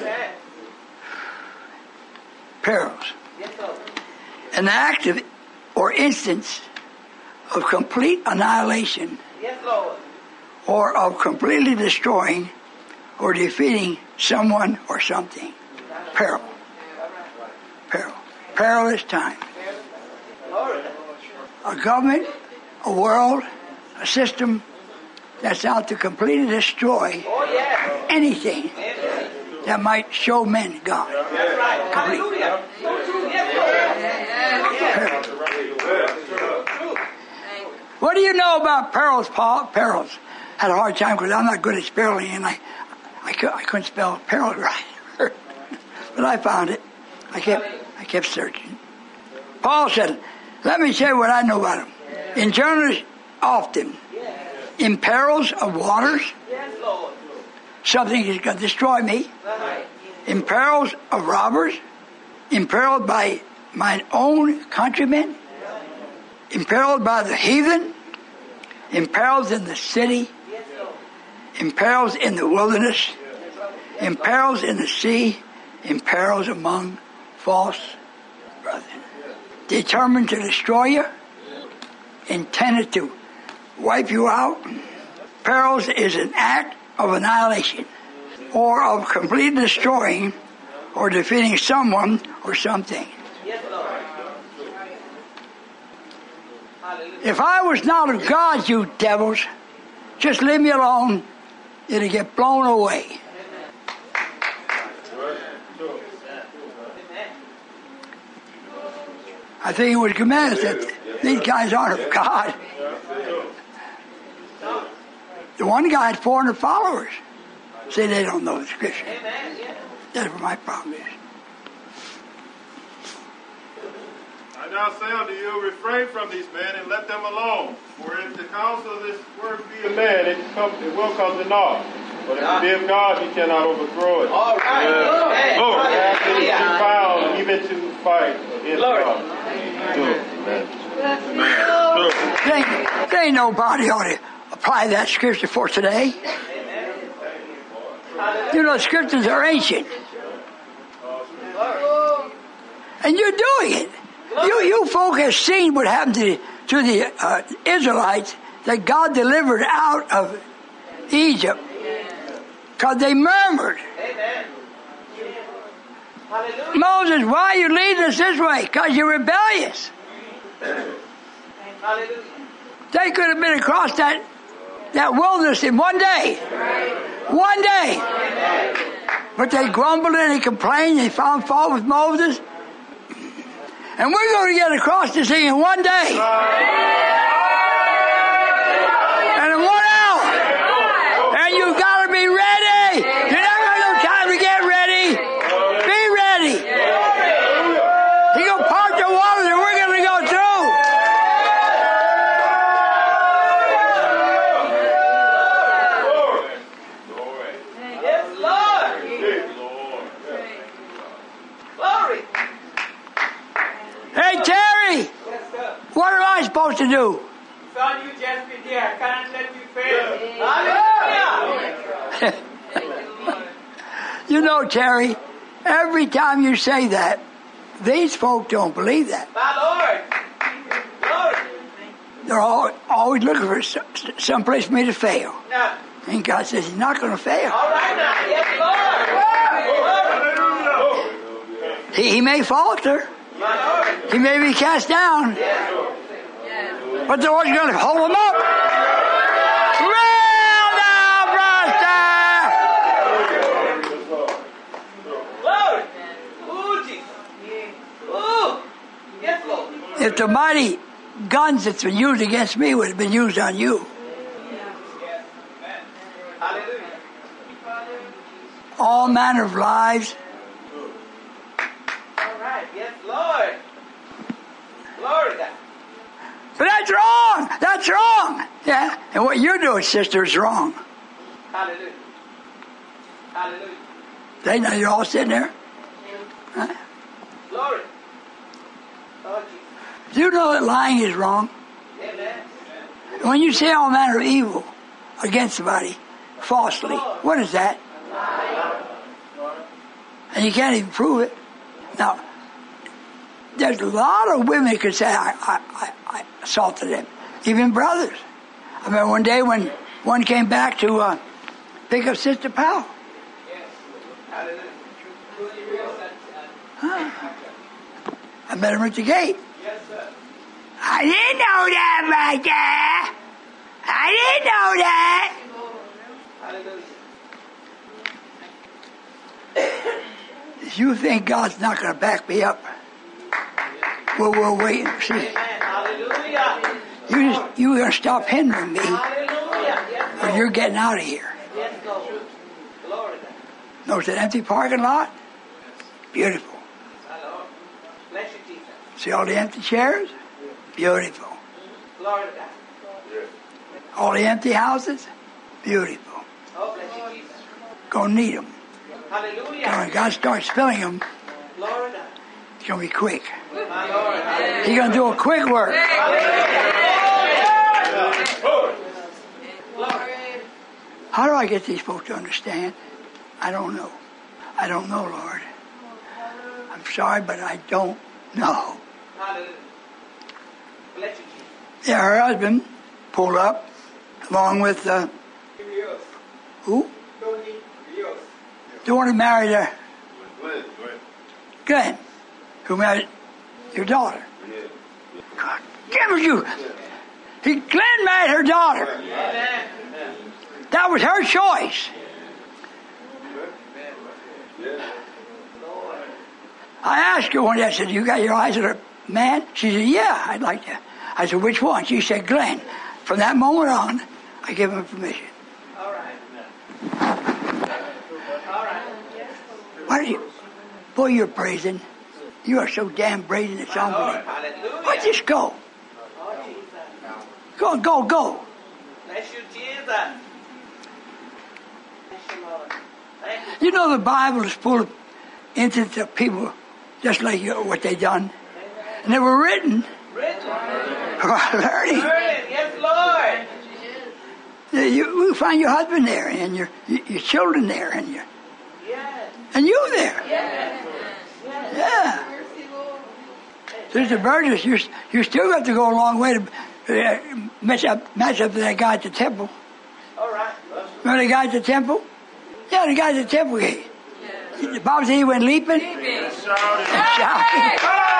Perils. An act of, or instance of complete annihilation Yes, Lord. or of completely destroying or defeating someone or something. Peril. Peril. Perilous time. Glory. A government, a world, a system that's out to completely destroy Oh, yes. anything Amen. that might show men God. That's right. Complete. Hallelujah. So true. Yes, Lord. Peril. What do you know about perils, Paul? Perils. Had a hard time because I'm not good at spelling, and I couldn't spell peril right. But I found it. I kept searching. Paul said, let me say what I know about him. In journals, often, in perils of waters, Yes, Lord. something is going to destroy me. Right. In perils of robbers, imperiled by mine own countrymen, imperiled by the heathen, imperiled in the city, imperiled in the wilderness, imperiled in the sea, imperiled among false brethren. Determined to destroy you, intended to wipe you out. Perils is an act of annihilation or of completely destroying or defeating someone or something. Yes, Lord. Hallelujah. If I was not of God, you devils, just leave me alone. It'll get blown away. I think it was commended that these guys aren't of God. The one guy had 400 followers. Say they don't know the scripture. Amen. Yes. That's what my problem is. I now say unto you, refrain from these men and let them alone. For if the counsel of this word be a man, it will come to naught. But if it be of God, he cannot overthrow it. All right. Lord, it is too foul even to fight against God. There ain't nobody ought to apply that scripture for today. You know, scriptures are ancient. And you're doing it. You folk have seen what happened to the Israelites that God delivered out of Egypt because they murmured. Moses, why are you leading us this way? Because you're rebellious. They could have been across that wilderness in one day. One day. But they grumbled and they complained. They found fault with Moses. And we're going to get across this thing in one day. And in 1 hour. And you've got to be ready. You never have no time to get ready. Be ready. He's going to part the waters and we're going to go through. Yes, Lord. Glory. Hey, Terry, what am I supposed to do? Son, you just be there. I can't let you fail. Hallelujah. You know, Terry, every time you say that, these folk don't believe that. My Lord. They're always looking for someplace for me to fail. Now, And God says He's not going to fail. all right now. Yes, Lord. He may falter. My Lord. He may be cast down. But the Lord's going to hold him up. Well now, brother! Lord. Ooh, Jesus. Ooh. Yes, Lord. If the mighty guns that's been used against me would have been used on you, Hallelujah. all manner of lies. All right. Yes, Lord. Glory to God. But that's wrong! That's wrong! Yeah, and what you're doing, sister, is wrong. Hallelujah. Hallelujah. They know you're all sitting there. Huh? Glory. Oh, Jesus. Do you know that lying is wrong? Amen. When you say all manner of evil against somebody falsely, what is that? And you can't even prove it. Now, there's a lot of women who could say, I assaulted him. Even brothers. I remember one day when one came back to pick up Sister Powell. Huh? I met him at the gate. Yes, sir. I didn't know that right there. I didn't know that. Hallelujah. If you think God's not going to back me up, we'll wait and see. Amen. Hallelujah. You're going to stop hindering me, Hallelujah. Yes, or you're getting out of here. yes, Lord. Glory to God. Notice that empty parking lot? Beautiful. My Lord. Bless you, Jesus. See all the empty chairs? Beautiful. Glory to God. All the empty houses? Beautiful. Oh, bless you, Jesus. Gonna need them. Hallelujah. When God starts filling them, Glory to God. it's gonna be quick. My Lord. Hallelujah. He's gonna do a quick work. How do I get these folks to understand? I don't know. I don't know, Lord. I'm sorry, but I don't know. Hallelujah. Bless you, Jesus. Yeah, her husband pulled up along with who? The one who married Glenn, who married your daughter. God damn it, you! Glenn married her daughter. Amen. That was her choice. I asked her one day, I said, you got your eyes on a man? She said, yeah, I'd like to. I said, which one? She said, Glenn. From that moment on, I gave him permission. All right. All right. What are you? Boy, you're praising. You are so damn brazen, it's My Lord. unbelievable. Hallelujah. Well, just go. Oh, Jesus. Go. Bless you, Jesus. Bless you, Lord. Thank you. You know the Bible is full of instances of people just like what they done. And they were written Written. for our learning. Yes, Lord. You find your husband there, and your children there, and Yes. you there. Yes. Yeah. Sister Burgess, you still got to go a long way to match up to that guy at the temple. All right. Remember the guy at the temple? Yeah, the guy at the temple. The Bible said he went leaping. Shouting.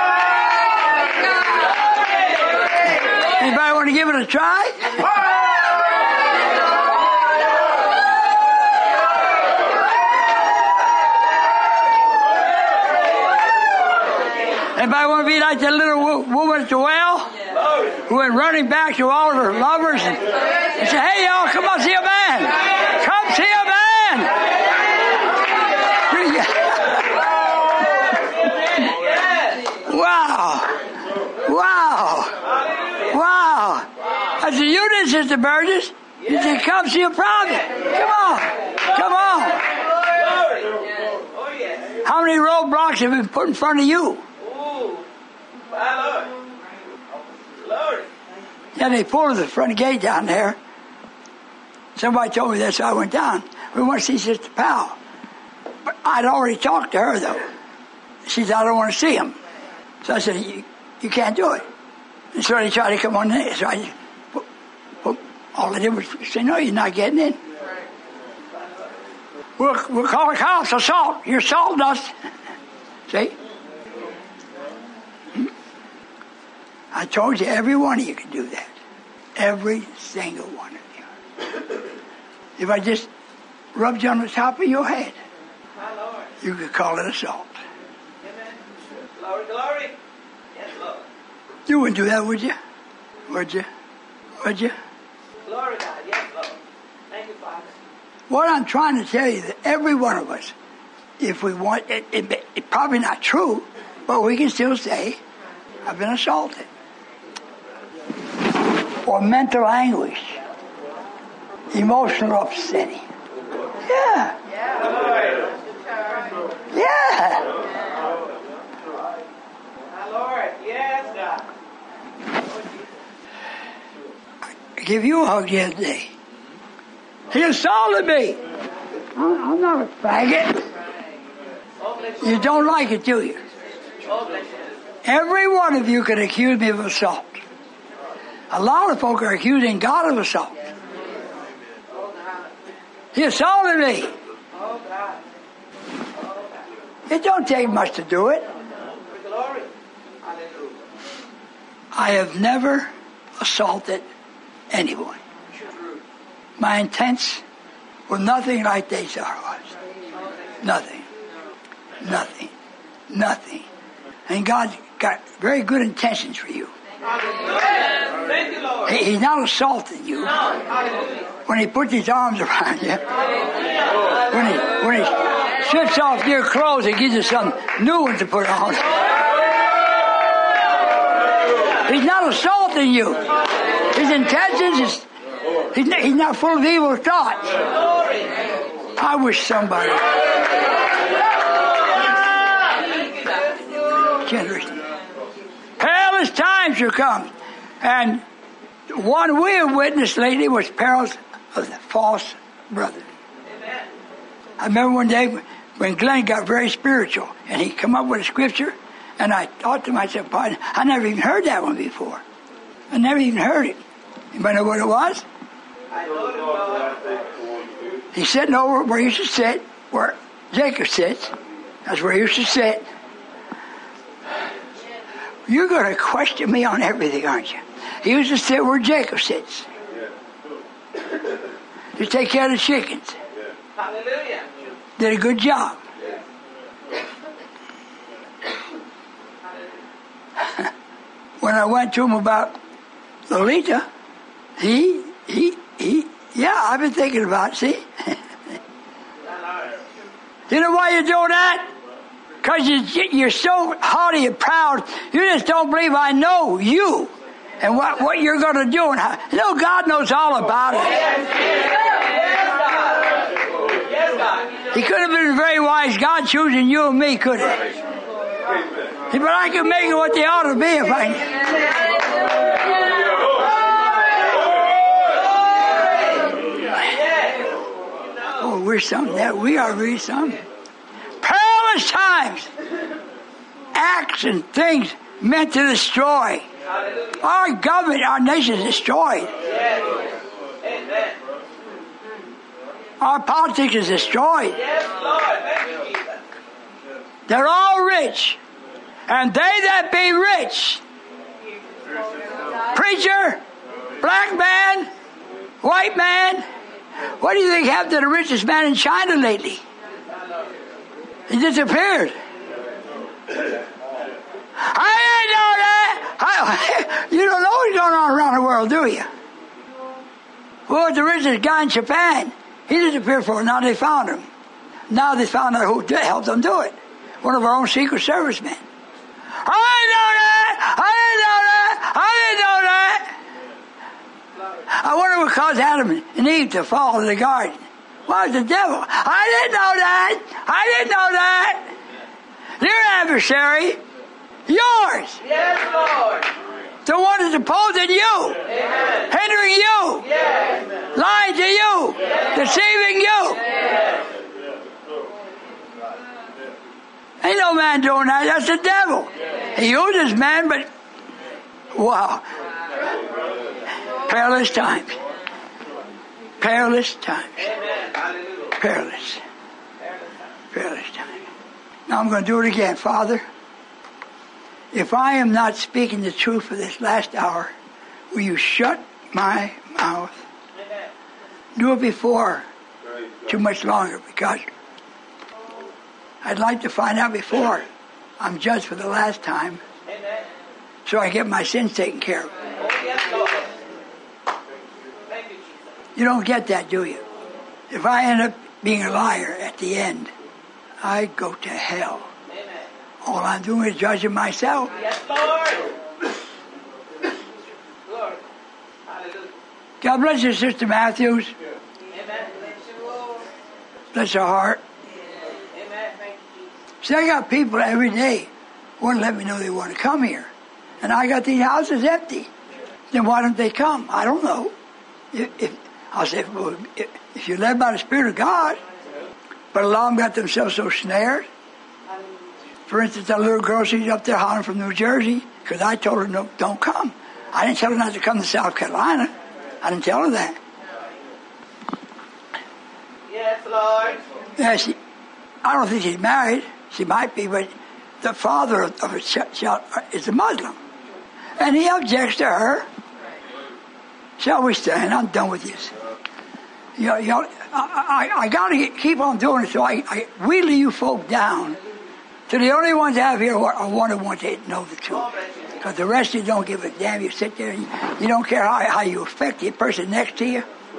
Anybody want to give it a try? Anybody want to be like that little woman at the well who went running back to all of her lovers and said, "Hey, y'all, come on, see a man! Come see a man!" Wow! I said, "You did, Sister Burgess. You said, come see a prophet. Come on! How many roadblocks have been put in front of you?" Yeah, they pulled the front gate down there. Somebody told me that, so I went down. We want to see Sister Powell. But I'd already talked to her, though. She said, "I don't want to see him." So I said, you can't do it. And so they tried to come on in. So I just, all I did was say, "No, you're not getting in. We'll call the cops, assault. You're assaulting us." See? I told you, every one of you can do that. Every single one of you. If I just rubbed you on the top of your head, you could call it assault. Glory, glory. Yes, Lord. You wouldn't do that, would you? Would you? Glory, God. Yes, Lord. Thank you, Father. What I'm trying to tell you is that every one of us, if we want, it's probably not true, but we can still say, "I've been assaulted." Or mental anguish, emotional upsetting. Yeah. My Lord. Yes, God. I gave you a hug the other day. He assaulted me. I'm not a faggot. You don't like it, do you? Every one of you could accuse me of assault. A lot of folk are accusing God of assault. He assaulted me. It don't take much to do it. I have never assaulted anyone. My intents were nothing like they said it was. Nothing. And God got very good intentions for you. Thank you, Lord. He's not assaulting you. When he puts his arms around you, when he strips off your clothes and gives you some new ones to put on. He's not assaulting you. His intentions he's not full of evil thoughts. I wish somebody generous. Perilous times shall come. And one we have witnessed lately was perils of the false brother. Amen. I remember one day when Glenn got very spiritual and he come up with a scripture, and I thought to myself, I never even heard that one before. I never even heard it. Anybody know what it was? I know it, Lord. He's sitting over where he used to sit, where Jacob sits. That's where he used to sit. You're going to question me on everything, aren't you? He used to sit where Jacob sits. To take care of the chickens. Hallelujah. Did a good job. When I went to him about Lolita, yeah, I've been thinking about it, see? You know why you do that? Because you're so haughty and proud, you just don't believe I know you and what you're going to do. And how, God knows all about it. Yes, God. He could have been a very wise God choosing you and me, couldn't he? But I can make it what they ought to be if I... Oh, we're something. We are really something. Perilous times. Acts and things meant to destroy. Our government, our nation is destroyed. Our politics is destroyed. They're all rich. And they that be rich, preacher, black man, white man, what do you think happened to the richest man in China lately? He disappeared. I didn't know that. You don't know what's going on around the world, do you? Who was the richest guy in Japan? He disappeared for now they found him. Now they found out who helped them do it. One of our own Secret Service men. I didn't know that! I wonder what caused Adam and Eve to fall in the garden. Why was the devil? I didn't know that! Your adversary, yours. Yes, Lord. The one that's opposing you, Amen. hindering you, Yes. lying to you, deceiving you. Yes. Ain't no man doing that. That's the devil. He uses man, but wow. Perilous times. Perilous times. Perilous. Perilous times. Now I'm going to do it again. Father, if I am not speaking the truth for this last hour, will you shut my mouth? Do it before too much longer, because I'd like to find out before I'm judged for the last time, so I get my sins taken care of. You don't get that, do you? If I end up being a liar at the end, I go to hell. All I'm doing is judging myself. Yes, Lord. Lord. Hallelujah. God bless you, Sister Matthews. Amen. Bless her heart. Amen. Thank you, Jesus. See, I got people every day want to let me know they want to come here. And I got these houses empty. Then why don't they come? I don't know. I'll say, well, if you're led by the Spirit of God, but a lot of them got themselves so snared. For instance, that little girl, she's up there hollering from New Jersey, because I told her, no, don't come. I didn't tell her not to come to South Carolina. I didn't tell her that. Yes, Lord. Yeah, I don't think she's married. She might be, but the father of a child is a Muslim. And he objects to her. Shall we stand? I'm done with this. I got to keep on doing it, so I wheedle you folk down to the only ones I have here are one who want to know the truth. Because the rest of you don't give a damn. You sit there and you don't care how you affect the person next to you.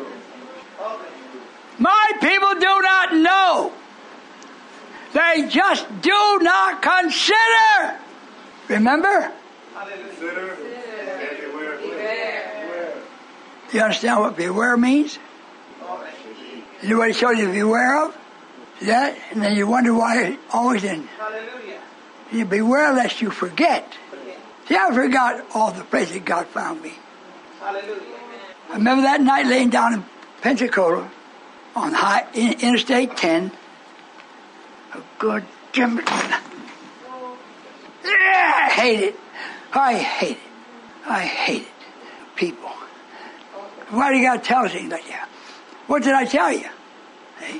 My people do not know. They just do not consider. Remember? Consider and beware. You understand what beware means? Anybody told you to beware of? That? And then you wonder why it's always in. Hallelujah. You beware lest you forget. See, I forgot all the places God found me. Hallelujah. I remember that night laying down in Pensacola on Interstate 10. A good Jim. Yeah, I hate it. I hate it. I hate it. People. Why do you got to tell us things like that? What did I tell you? Hey?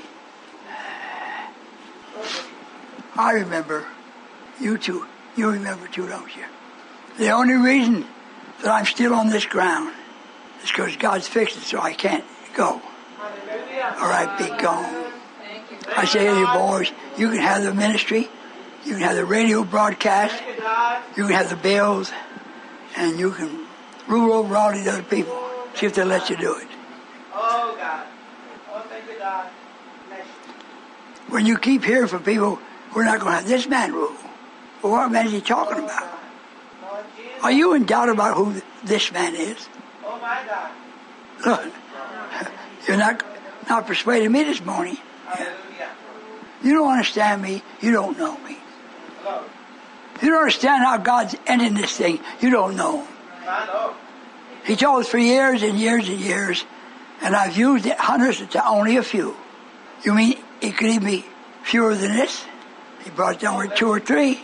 I remember. You too. You remember too, don't you? The only reason that I'm still on this ground is because God's fixed it so I can't go. Or I'd be gone. I say to you boys, you can have the ministry, you can have the radio broadcast, you can have the bills, and you can rule over all these other people. See if they'll let you do it. Oh, God. Oh, thank you, God. When you keep hearing from people We're not going to have this man rule. Well, what man is he talking about? Lord Jesus. Are you in doubt about who this man is? Oh my God. Look, you're not persuading me this morning. Hallelujah. You don't understand me. You don't know me. Lord. You don't understand how God's ending this thing. You don't know him. I know. He told us for years and years and years, and I've used it hundreds to only a few. You mean it could even be fewer than this? He brought it down with 2 or 3.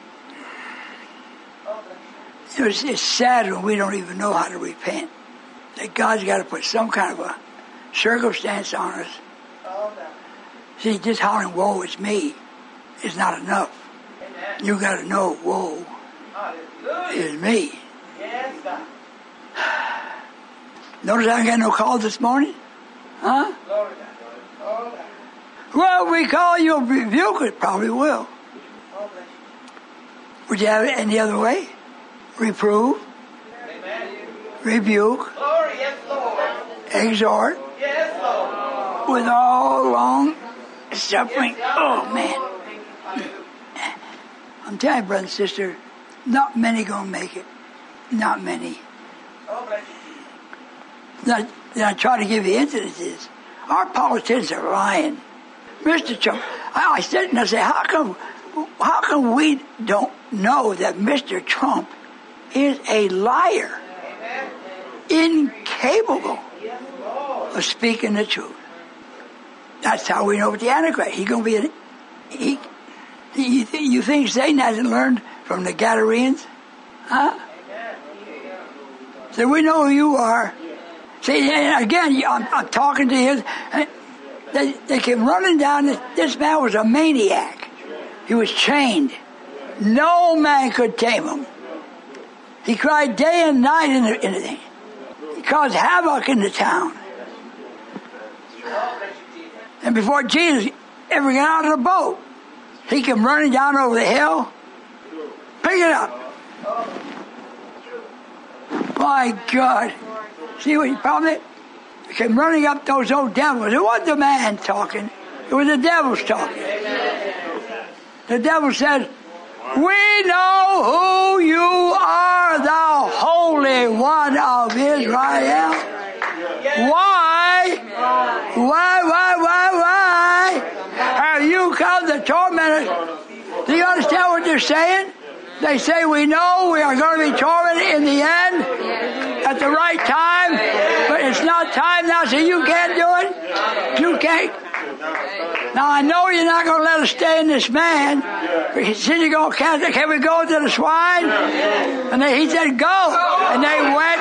It's sad when we don't even know how to repent. That God's got to put some kind of a circumstance on us. See, just hollering, woe, it's me, is not enough. Amen. You got to know, woe, Hallelujah. is me. Yes, God. Notice I ain't got no calls this morning? Huh? Glory to God. Oh, God. Well, if we call you, rebuke it, probably will. Oh, bless you. Would you have it any other way? Reprove, Amen. rebuke, Glory, yes, Lord. exhort, Yes, Lord. with all long suffering. Oh, man. I'm telling you, brother and sister, not many going to make it. Not many. Oh, bless you. Now, I try to give you incidences. Our politicians are lying. Mr. Trump, I said, and I said, how come we don't know that Mr. Trump is a liar, incapable of speaking the truth? That's how we know what the Antichrist. He's going to be you think Satan hasn't learned from the Gadarenes? Huh? So we know who you are. See, again, I'm talking to you. They came running down. This man was a maniac. He was chained. No man could tame him. He cried day and night in the thing. He caused havoc in the town. And before Jesus ever got out of the boat, he came running down over the hill. Pick it up. My God. See what the problem is? He came running up those old devils. It wasn't the man talking. It was the devils talking. The devil said, we know who you are, thou Holy One of Israel. Why have you come to torment us? Do you understand what they're saying? They say we know we are going to be tormented in the end at the right time, but it's not time now, so you can't do it. You can't. Now I know you're not going to let us stay in this man. He said you're going to cast it. Can we go to the swine? And he said go. And they went.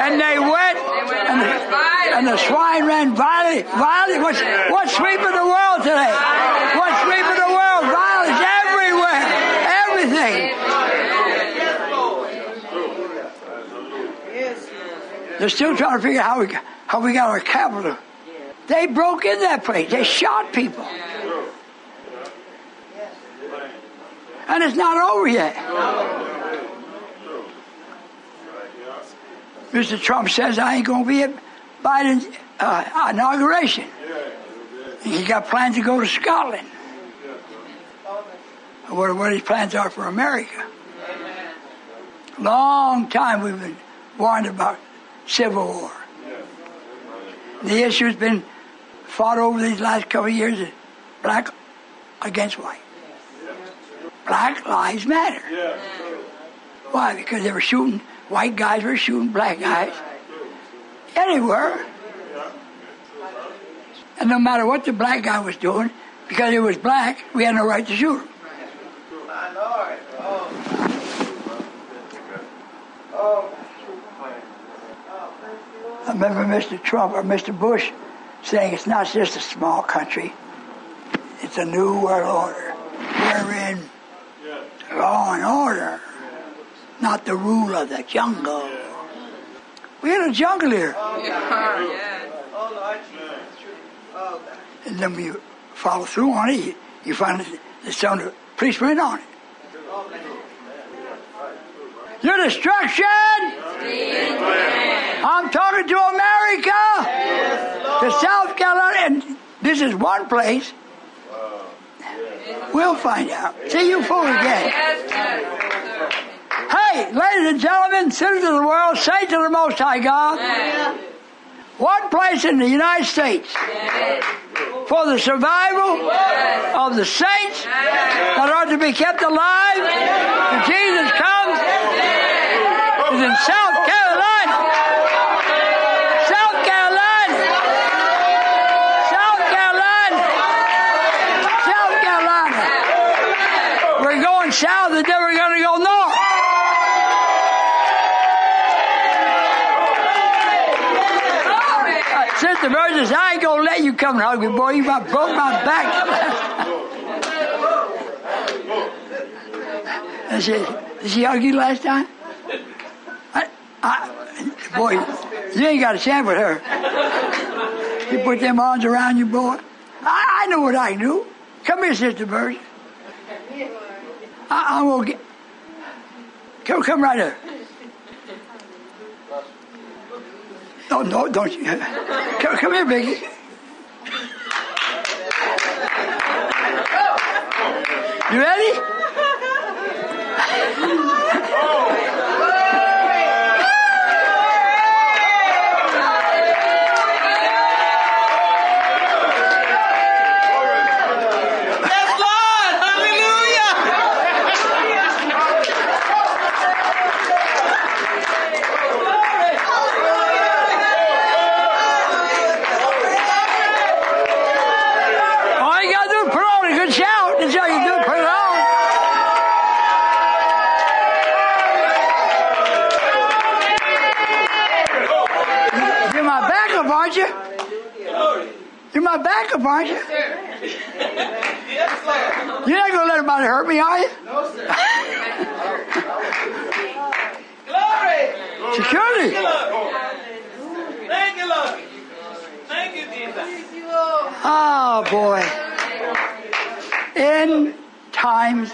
And the swine ran violently. What's sweeping the world today? What's sweeping the world? Violence everywhere. Everything. They're still trying to figure out how we got our capital. They broke in that place. They shot people. And it's not over yet. Mr. Trump says I ain't going to be at Biden's inauguration. He got plans to go to Scotland. What his plans are for America. Long time we've been warned about civil war. The issue has been fought over these last couple of years, black against white. Black lives matter. Why? Because they were shooting, white guys were shooting black guys. Anywhere. And no matter what the black guy was doing, because he was black, we had no right to shoot him. My Lord. Oh. I remember Mr. Trump or Mr. Bush saying it's not just a small country, it's a new world order. We're in law and order, not the rule of the jungle. We're in a jungle here. Oh, Lord Jesus. Oh, God. And then when you follow through on it, you find there's some policemen on it. Your destruction! I'm talking to America, to South Carolina, and this is one place. We'll find out. See you full again. Hey, ladies and gentlemen, citizens of the world, say to the Most High God, one place in the United States for the survival of the saints that are to be kept alive when Jesus comes is in South Carolina. South Carolina. South Carolina. South Carolina. We're going south and then we're going to go north. Sister Burgess, I ain't gonna let you come and hug me, boy. You about broke my back. Did she hug you last time? Boy, you ain't got a chance with her. You put them arms around you, boy. I know what I can do. Come here, Sister Burgess. I'm gonna get. Come right here. No, don't you. Come here, Biggie. You ready? You're my backup, aren't you? You're not going to let anybody hurt me, are you? No, sir. Glory! Security! Thank you, Lord. Thank you, Jesus. Oh, boy. In times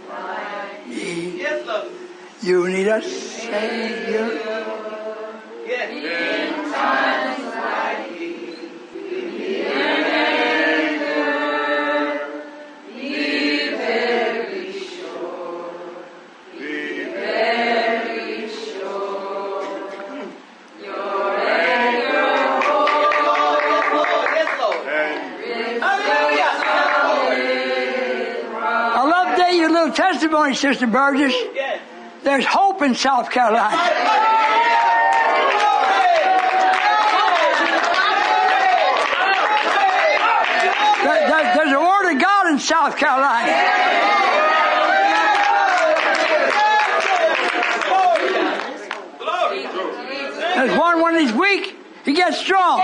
Yes, Lord. you need a Savior. Yes. In times like these, be very sure. Be very sure. Your anger Yes, Lord. Hallelujah. I love to tell you a little testimony, Sister Burgess. Yes. There's hope in South Carolina. There's a word of God in South Carolina. There's one when he's weak, he gets strong.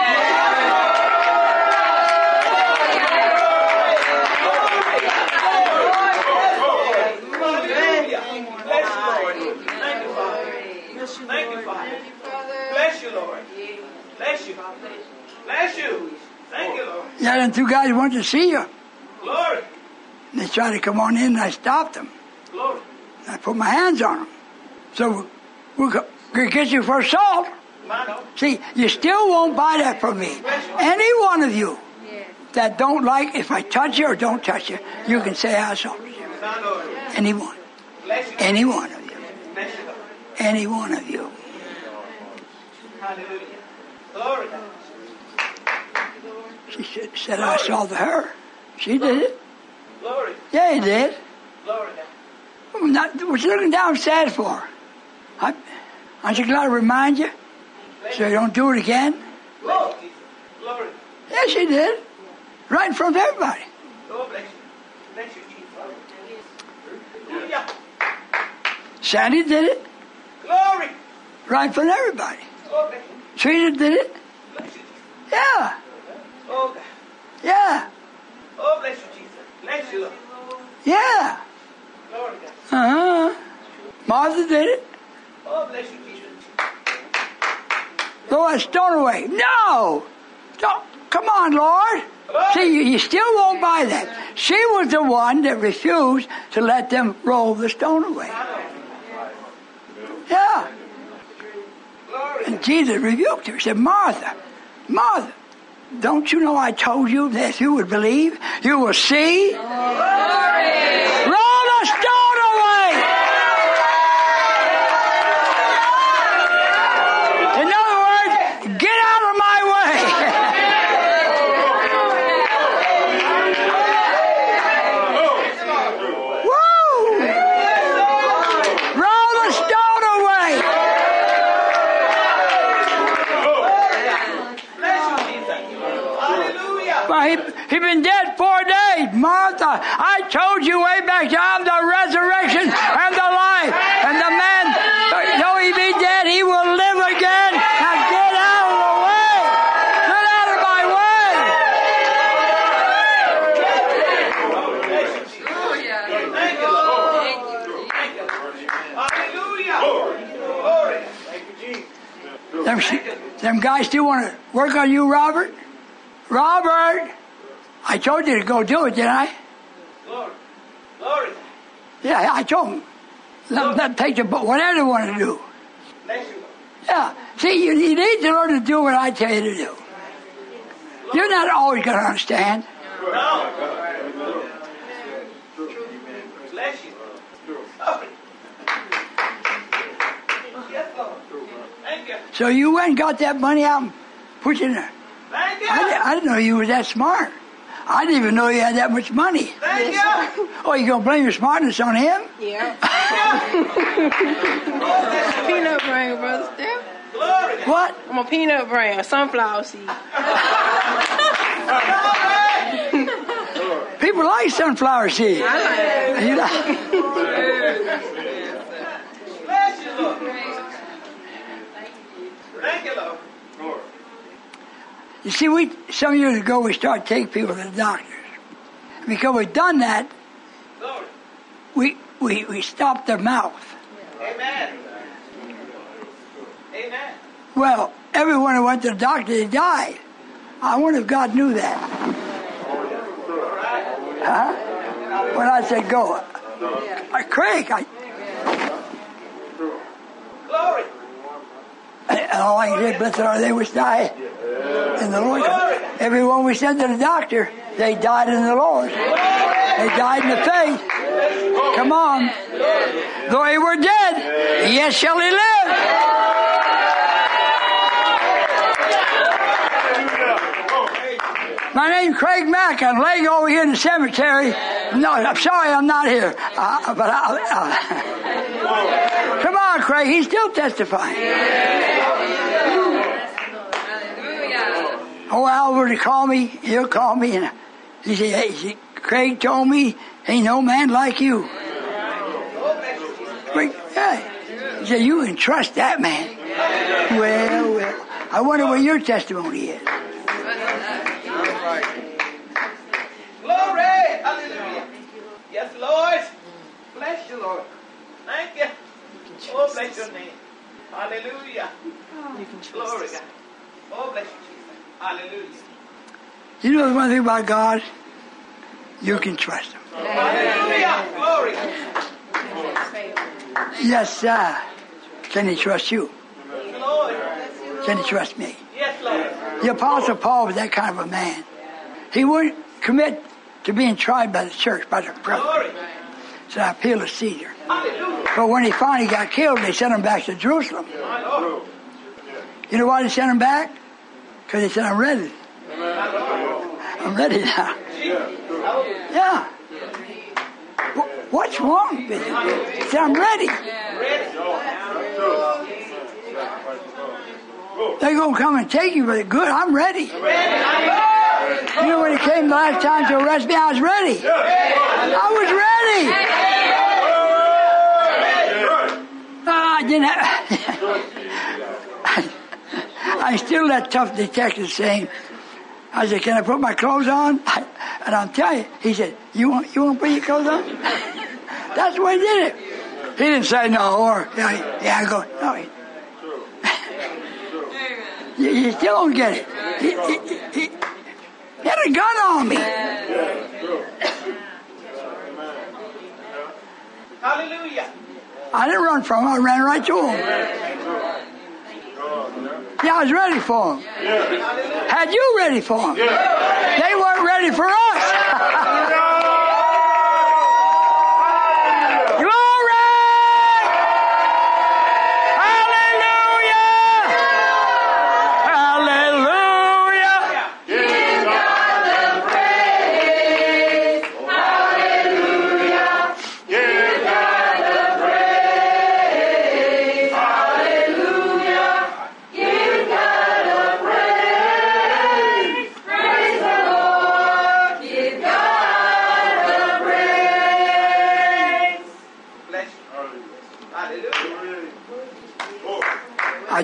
Thank you, Father. Bless you, Lord. Bless you. Bless you. Thank you, Lord. Yeah, and two guys wanted to see you. Glory. And they tried to come on in, and I stopped them. Glory. I put my hands on them. So we're going to get you for assault. See, you still won't buy that from me. Any one of you that don't like if I touch you or don't touch you, you can say I assaulted you. Anyone. Any one of you. Any one of you. Hallelujah. Glory. She said I assaulted her. She did it. Glory. Yeah, he did. Glory. What you looking down sad for? Aren't you glad to remind you so you don't do it again? Glory. Glory. Yes, she did. Right in front of everybody. Lord bless you. Bless you, Jesus. Hallelujah. Sandy did it. Glory. Right in front of everybody. Lord bless you. Teresa did it. Bless you, Jesus. Yeah. Oh, God. Yeah. Oh, bless you, Jesus. Bless you, Lord. Yeah. Glory, God. Martha did it. Oh, bless you, Jesus. Throw that stone away. No. Don't. Come on, Lord. See, you still won't buy that. She was the one that refused to let them roll the stone away. Yeah. And Jesus rebuked her. He said, Martha, Martha, don't you know I told you that if you would believe, you will see? Glory. He's been dead 4 days. Martha, I told you way back there, I'm the resurrection and the life. And the man, though he be dead, he will live again. Now get out of the way. Get out of my way. Thank you, Lord. Thank you. Hallelujah. Glory. Thank you, Jesus. Them guys still want to work on you, Robert? Robert! I told you to go do it, didn't I? Glory. Glory. Yeah, I told them. Let them take the boat, whatever they want to do. Bless you. Yeah. See, you need to learn to do what I tell you to do. You're not always going to understand. No. Bless you. Glory. Yes, Lord. Thank you. So you went and got that money out and put it in there. Thank you. I didn't know you were that smart. I didn't even know you had that much money. Thank you. Oh, you going to blame your smartness on him? Yeah. Peanut bran, Brother Steph. Glory. What? I'm a peanut bran, sunflower seed. People like sunflower seeds. I like it. You know? Bless you, Lord. Thank you, Lord. You see, some years ago we started taking people to the doctors. Because we've done that, Glory. we stopped their mouth. Amen. Amen. Well, everyone who went to the doctor, they died. I wonder if God knew that. Huh? When I said go. Craig, Glory. and all I can say, blessed are they which die in the Lord. Everyone we sent to the doctor, they died in the Lord. They died in the faith. Come on. Though he were dead, yet shall he live. My name's Craig Mack. I'm laying over here in the cemetery. No, I'm sorry I'm not here. Come on, Craig. He's still testifying. Oh, Albert will call me. He'll call me. And he said, Craig told me, ain't no man like you. Craig, yeah. He said, you can trust that man. Well. I wonder what your testimony is. Glory. Hallelujah. Yes, Lord. Bless you, Lord. Thank you. Oh, bless your name. Hallelujah. Glory, God. Oh, bless you, Jesus. Hallelujah. You know one thing about God? You can trust him. Hallelujah. Glory. Yes, sir. Can he trust you? Lord. Can he trust me? Yes, Lord. The Apostle Paul was that kind of a man. He wouldn't commit to being tried by the church, by the brother. Glory. So I appeal to Caesar. Hallelujah. But when he finally got killed, they sent him back to Jerusalem. My Lord. You know why they sent him back? Because they said, I'm ready. I'm ready now. Yeah. What's wrong with you? He said, I'm ready. They're going to come and take you, but good, I'm ready. You know when he came the last time to arrest me, I was ready. I was ready. I didn't have... I still that tough detective saying, I said, can I put my clothes on? And I'll tell you, he said, you want to put your clothes on? That's the way he did it. He didn't say no, or, yeah, I go, no. You still don't get it. He had a gun on me. Hallelujah. I didn't run from him. I ran right to him. Yeah, I was ready for him. Had you ready for him? They weren't ready for us.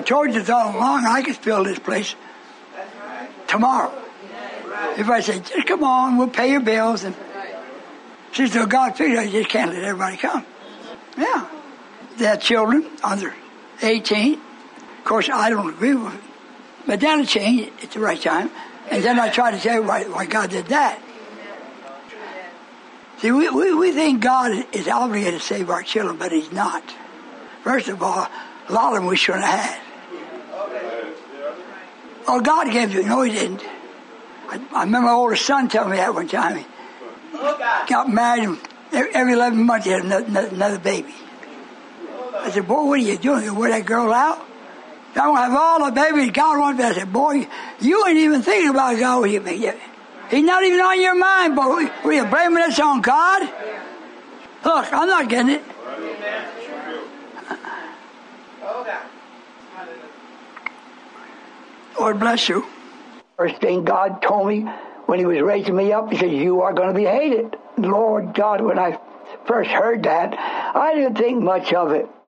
told you all along I could fill this place tomorrow. If I said, just come on, we'll pay your bills. And she said, God figured I just can't let everybody come. Yeah. They had children under 18. Of course, I don't agree with it. But then it changed at the right time. And then I tried to tell you why God did that. See, we think God is obligated to save our children, but He's not. First of all, a lot of them we shouldn't have had. Oh, God gave you. No, He didn't. I remember my oldest son telling me that one time. He got married, and every 11 months he had another baby. I said, boy, what are you doing? You wear that girl out? I don't have all the babies God wants me. I said, boy, you ain't even thinking about God when you make it. He's not even on your mind, boy. Were you blaming this on God? Look, I'm not getting it. Lord bless you. First thing God told me when He was raising me up, He said, you are going to be hated. Lord God, when I first heard that, I didn't think much of it.